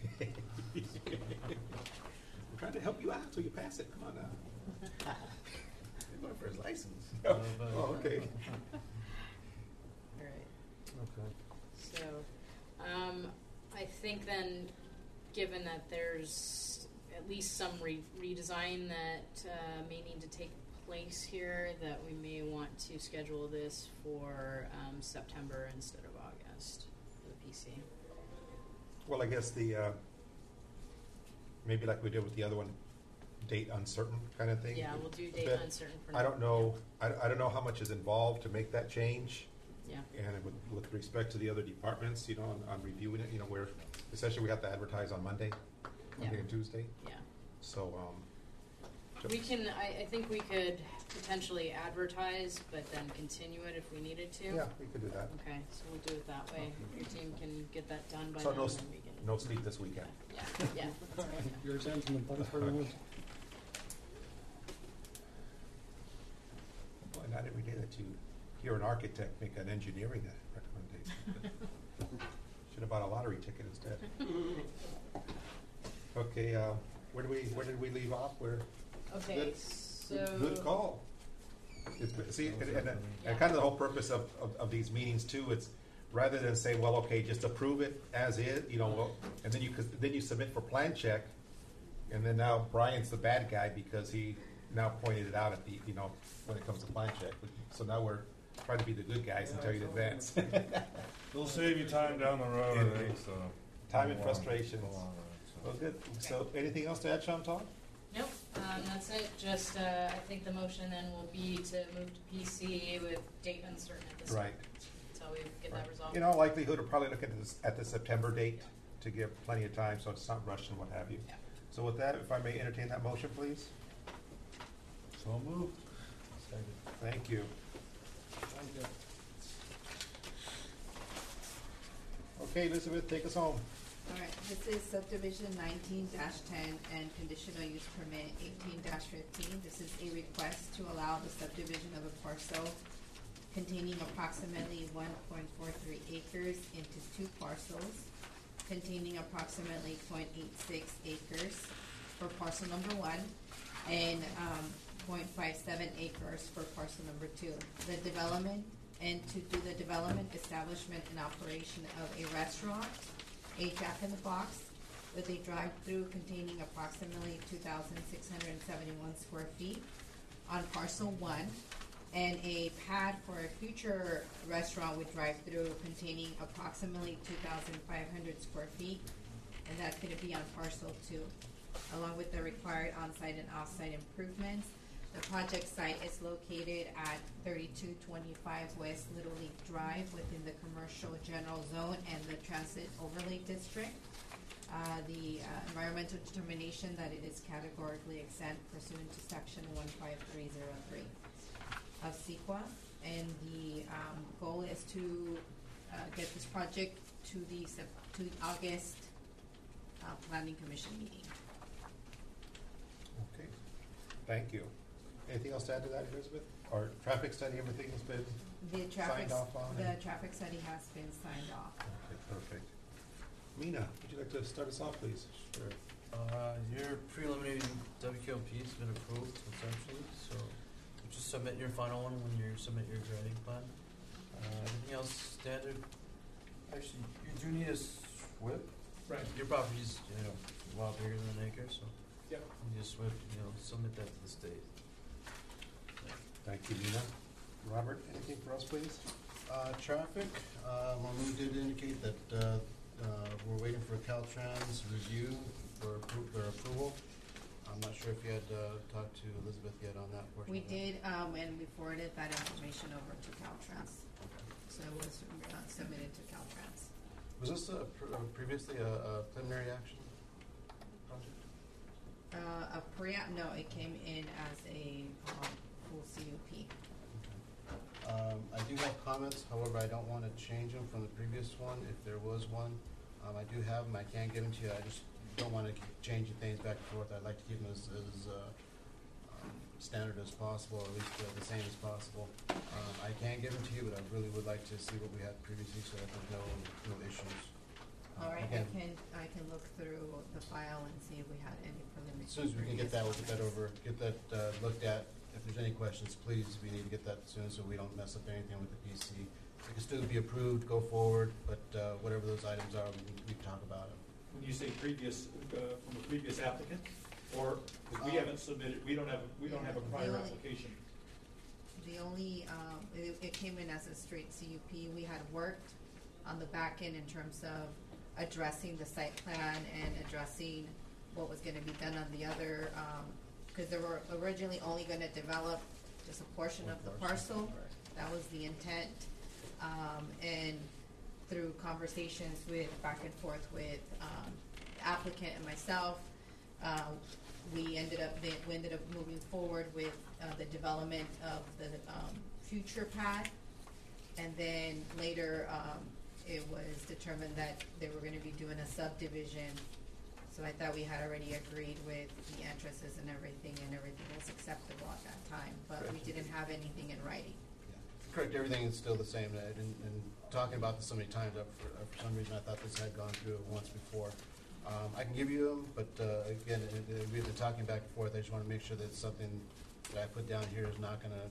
I'm trying to help you out so you pass it, come on now. He's going for his license. Oh, okay. Alright, Okay. so, um, I think then, given that there's at least some re- redesign that, uh, may need to take place here, that we may want to schedule this for, um, September instead of August for the P C. Well, I guess the, uh, maybe like we did with the other one, date uncertain kind of thing. Yeah, we'll do date But uncertain for I now. don't know, I, I don't know how much is involved to make that change. Yeah, And with, with respect to the other departments, you know, on, on reviewing it, you know, where, essentially we have to advertise on Monday, Monday Yeah. and Tuesday, yeah. so, um. We can, I, I think we could potentially advertise, but then continue it if we needed to. Yeah, we could do that. Okay, so we'll do it that way. If your team can get that done by So then, no, then s- we can. no sleep this weekend. Yeah, yeah, that's right. yeah. Yours ends in the Butterfly Woods. Well, not every day that you hear an architect make an engineering recommendation. Should have bought a lottery ticket instead. Okay, uh, where do we, where did we leave off? Where? Okay, Good- so. Good call. It's, see, and, and, and Yeah. kind of the whole purpose of, of, of these meetings too, it's rather than say, well, okay, just approve it as is, you know, well, and then you, cause then you submit for plan check, and then now Brian's the bad guy because he now pointed it out at the, you know, when it comes to plan check. So now we're trying to be the good guys and tell you in advance. It'll save you time down the road, I think, so. Time and In the long- frustrations. in the long run, so. Well, good. So, anything else to add, Chantal? Nope, um, that's it. Just, uh, I think the motion then will be to move to P C with date uncertain at this time. Right. Until we get that resolved. In all likelihood, we'll probably look at this, at the September date to give plenty of time, so it's not rushed and what have you. Yeah. So with that, if I may entertain that motion, please? So moved. Thank you. Okay, Elizabeth, take us home. Alright, this is subdivision nineteen ten and conditional use permit eighteen fifteen. This is a request to allow the subdivision of a parcel containing approximately one point four three acres into two parcels containing approximately zero point eight six acres for parcel number one and, um, zero point five seven acres for parcel number two. The development, and to do the development, establishment, and operation of a restaurant, a Jack in the Box with a drive-through containing approximately two thousand six hundred seventy-one square feet on parcel one, and a pad for a future restaurant with drive-through containing approximately two thousand five hundred square feet, and that's gonna be on parcel two. along with the required on-site and off-site improvements. The project site is located at thirty-two twenty-five West Little League Drive within the Commercial General Zone and the Transit Overlay District. Uh, the uh, environmental determination that it is categorically exempt pursuant to section one five three zero three of CEQA. And the um, goal is to uh, get this project to the Sep- to the August uh, Planning Commission meeting. Okay, thank you. Anything else to add to that, Elizabeth? Our traffic study, everything has been The traffic, signed off on? the traffic study has been signed off. Okay, perfect. Mina, would you like to start us off, please? Sure. Uh, your preliminary W K O P has been approved essentially, so just submit your final one when you submit your grading plan. Uh, everything else standard. Actually, you do need a SWIP. Right. Your property's, you know, a lot bigger than an acre, so Yep. you need a SWIP, you know, submit that to the state. Thank you, Mina. Robert, anything for us, please? Uh, traffic, uh, Mamu did indicate that, uh, uh, we're waiting for Caltrans review for appro- their approval. I'm not sure if you had, uh, talked to Elizabeth yet on that portion. We of that. did, um, and we forwarded that information over to Caltrans. So it was uh, submitted to Caltrans. Was this a pr- uh, previously a, a preliminary action project? Uh, a pre, no, it came in as a, um, full C U P. Um, I do have comments, however, I don't want to change them from the previous one, if there was one. Um, I do have them, I can give them to you, I just don't want to keep changing things back and forth. I'd like to keep them as, as, uh, um, standard as possible, or at least uh, the same as possible. Um, I can give them to you, but I really would like to see what we had previously, so that there's no, no issues. Uh, All right, I again, can, I can look through the file and see if we had any preliminary. As soon as we can get that, we'll get that over, get that, uh, looked at. If there's any questions, please, we need to get that soon so we don't mess up anything with the P C. It can still be approved, go forward, but, uh, whatever those items are, we can, we can talk about it. When you say previous, uh, from a previous applicant, or, because we Um, haven't submitted, we don't have, we don't have a prior The only- application. The only, um, it, it came in as a straight C U P. We had worked on the back end in terms of addressing the site plan and addressing what was gonna be done on the other, um, cause they were originally only gonna develop just a portion of the parcel. That was the intent. Um, and through conversations with, back and forth with, um, the applicant and myself, uh, we ended up, we ended up moving forward with, uh, the development of the, um, future pad. And then later, um, it was determined that they were gonna be doing a subdivision. So I thought we had already agreed with the entrances and everything, and everything was acceptable at that time, but we Correct. didn't have anything in writing. Yeah. Correct, everything is still the same, and, and and talking about this so many times, uh, for, uh, for some reason, I thought this had gone through once before. Um, I can give you them, but, uh, again, it- it- we've been talking back and forth, I just wanna make sure that something that I put down here is not gonna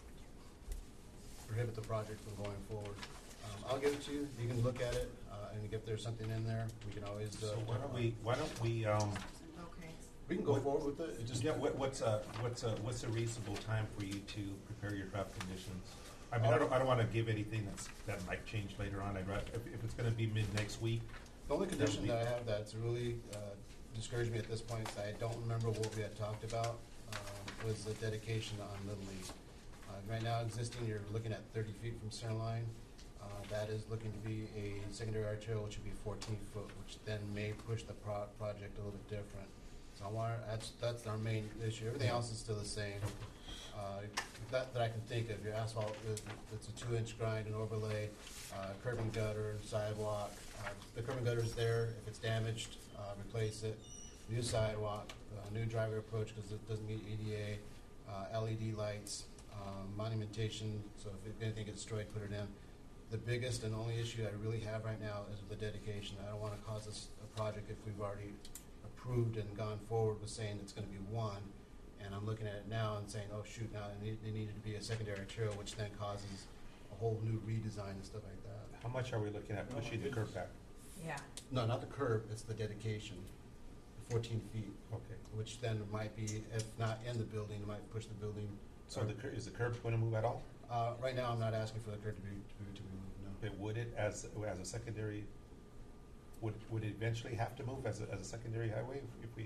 prohibit the project from going forward. Um, I'll give it to you, you can look at it, uh, and if there's something in there, we can always, uh. So why don't we, why don't we, um, Okay. We can go what- forward with it, it just. yeah, what, what's a, what's a, what's a reasonable time for you to prepare your draft conditions? I mean, I don't, I don't wanna give anything that's, that might change later on. I'd rather, if, if it's gonna be mid next week. The only that would condition be- that I have that's really uh, discouraged me at this point is I don't remember what we had talked about, um, was the dedication on Little League. Uh, Right now, existing, you're looking at thirty feet from center line. Uh, That is looking to be a secondary arterial, which would be fourteen foot, which then may push the pro- project a little bit different. So I want, that's, that's our main issue. Everything else is still the same. Uh, That, that I can think of, your asphalt, it- it's a two-inch grind and overlay, uh, curb and gutter, sidewalk. Uh, The curb and gutter is there, if it's damaged, uh, replace it. New sidewalk, uh, new driver approach because it doesn't meet A D A, uh, L E D lights, um, monumentation, so if anything gets destroyed, put it in. The biggest and only issue I really have right now is the dedication. I don't wanna cause us a project if we've already approved and gone forward with saying it's gonna be one. And I'm looking at it now and saying, oh shoot, now it need- it needed to be a secondary arterial, which then causes a whole new redesign and stuff like that. How much are we looking at pushing the curb back? Yeah. No, not the curb, it's the dedication, fourteen feet. Okay. Which then might be, if not in the building, it might push the building. So the, cur- is the curb gonna move at all? Uh, right now, I'm not asking for the curb to be, to be, to be moved, no. It would it as, as a secondary, would, would it eventually have to move as a, as a secondary highway if we?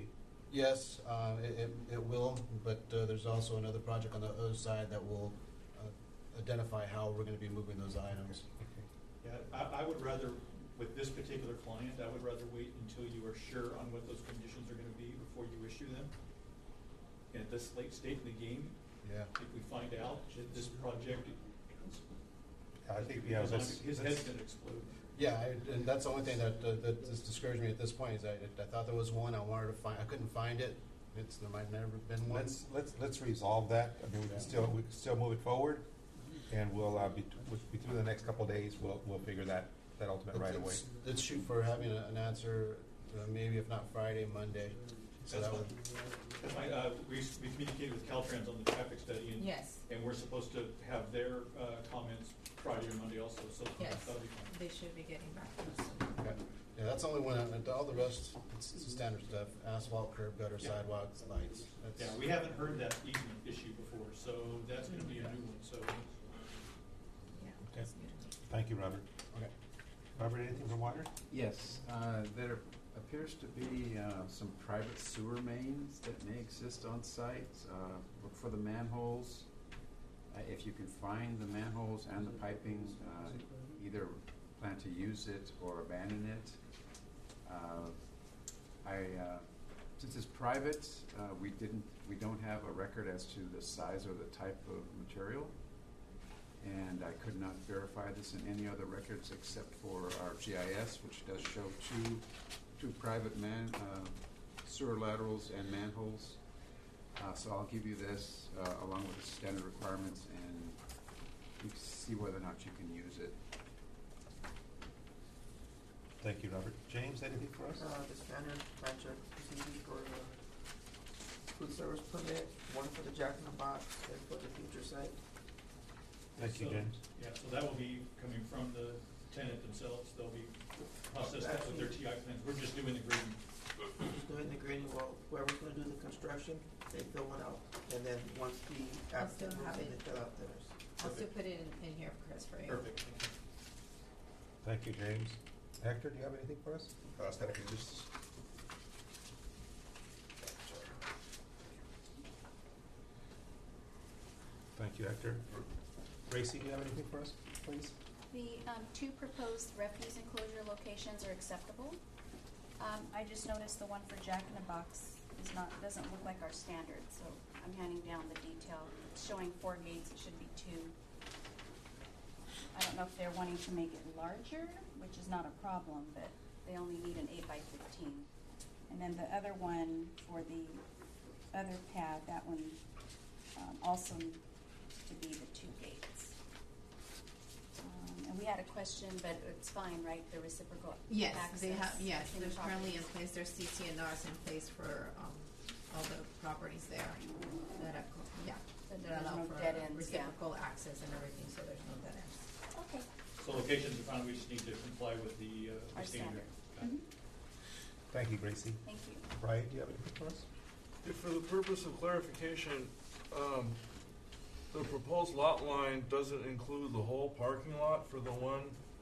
Yes, uh, it, it, it will, but uh, there's also another project on the other side that will uh, identify how we're going to be moving those items. Yeah, I, I would rather, with this particular client, I would rather wait until you are sure on what those conditions are gonna be before you issue them. And at this late state in the game, Yeah. if we find out that this project, I think, yeah, goes on, let's- his let's- head's gonna explode. Yeah, I, and that's the only thing that, uh, that has discouraged me at this point, is I, I thought there was one, I wanted to find, I couldn't find it. It's, there might never been one. Let's, let's, let's resolve that. I mean, we can still, we can still move it forward, and we'll, uh, be, we'll be through the next couple of days, we'll, we'll figure that, that ultimate right away. Let's- Let's shoot for having a- an answer, uh, maybe if not Friday, Monday. So That's that fine. would, That's fine. Uh, we, we communicated with Caltrans on the traffic study, and, Yes. and we're supposed to have their, uh, comments Friday or Monday also, so Yes, that'll be fine. they should be getting back to us soon. okay. Yeah, that's the only one, and all the rest, it's it's standard stuff, asphalt, curb, gutter, Yeah. sidewalks, lights. That's- Yeah, we haven't heard that easement issue before, so that's gonna be a new one, so. Yeah. Okay. Thank you, Robert. Okay. Robert, anything from water? Yes, uh, there appears to be uh, some private sewer mains that may exist on site. Uh, Look for the manholes. Uh, If you can find the manholes and the piping, uh, either plan to use it or abandon it. Uh, I, uh, since it's private, uh, we didn't, we don't have a record as to the size or the type of material. And I could not verify this in any other records except for our G I S, which does show two, two private man, uh, sewer laterals and manholes. Uh, so I'll give you this, uh, along with the standard requirements, and you can see whether or not you can use it. Thank you, Robert. James, anything for us? Uh, the standard plan check procedure for the food service permit, one for the Jack in the Box and for the future site. Thank you, So- James. Yeah, so that will be coming from the tenant themselves, they'll be processed that with their T I plans, we're just doing the grading. Just doing the grading, well, whoever's gonna do the construction, they fill one out, and then once the I'll still applicant moves have in, it. they fill out theirs. I'll still put it in, in here, Chris, for you. Perfect. Thank you, James. Hector, do you have anything for us? Uh, standard conditions. Thank you, Hector. Gracie, do you have anything for us, please? The um, two proposed refuse enclosure locations are acceptable. Um, I just noticed the one for Jack in the Box is not, doesn't look like our standard, so I'm handing down the detail. It's showing four gates, it should be two. I don't know if they're wanting to make it larger, which is not a problem, but they only need an eight by fifteen. And then the other one for the other pad, that one um, also needs to be the two gates. Um, and we had a question, but it's fine, right? The reciprocal Yes, access. they have, yes, in there's currently in properties. place, there's C C N Rs in place for, um, all the properties there that are, yeah, But that there's allow no for dead ends, yeah. reciprocal access and everything, so there's no dead ends. Okay. So locations are fine, we just need to comply with the, uh, Our the standard. standard. Mhm. Thank you, Gracie. Thank you. Brian, do you have anything for us? If for the purpose of clarification, um, the proposed lot line doesn't include the whole parking lot for the one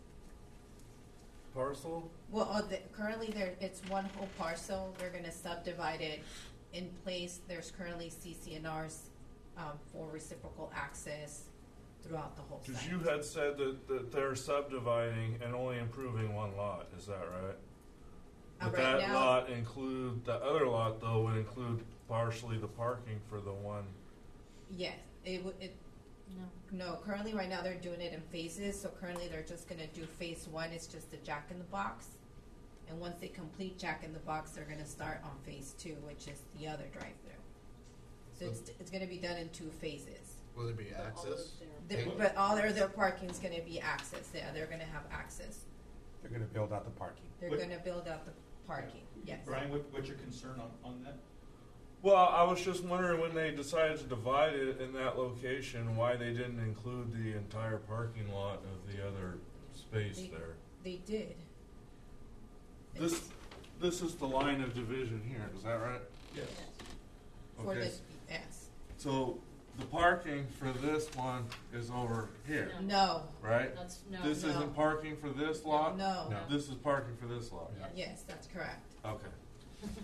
parcel? Well, uh, the, currently there, it's one whole parcel, they're gonna subdivide it. In place, there's currently C C N Rs, um, for reciprocal access throughout the whole site. Because you had said that, that they're subdividing and only improving one lot, is that right? Uh, Would right that now- lot include, the other lot though would include partially the parking for the one? Yes, it would, it, No. no, currently right now they're doing it in phases, so currently they're just gonna do phase one, it's just the Jack in the Box. And once they complete Jack in the Box, they're gonna start on phase two, which is the other drive-through. So it's, it's gonna be done in two phases. Will there be access? The- But all their, their parking's gonna be access, yeah, they're gonna have access. They're gonna build out the parking. They're What- gonna build out the parking, yes. Brian, what, what's your concern on, on that? Well, I was just wondering when they decided to divide it in that location, why they didn't include the entire parking lot of the other space They- there. They did. This, this is the line of division here, is that right? Yes. For Okay, the, yes. so the parking for this one is over here, No, right? That's, no. This No. isn't parking for this lot? no, No. This is parking for this lot? yes, that's correct. Okay.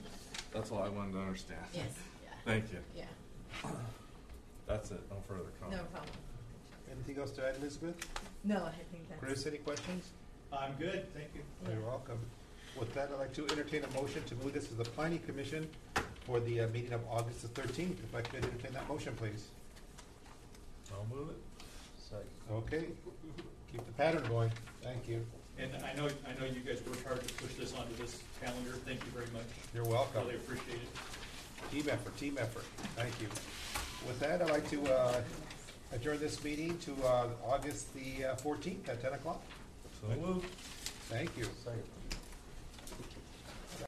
that's all I wanted to understand. Yes, yeah. Thank you. Yeah, That's it, no further no comment. problem. Anything else to add, Elizabeth? No, I think that's. Chris, any questions? I'm good, thank you. You're welcome. With that, I'd like to entertain a motion to move this to the planning commission for the uh, meeting of August the thirteenth. If I could entertain that motion, please. I'll move it. Okay, keep the pattern going. Thank you. And I know, I know you guys worked hard to push this onto this calendar, thank you very much. You're welcome. Really appreciate it. Team effort, team effort. Thank you. With that, I'd like to uh, adjourn this meeting to uh, August the uh, fourteenth at ten o'clock. So moved. Thank you.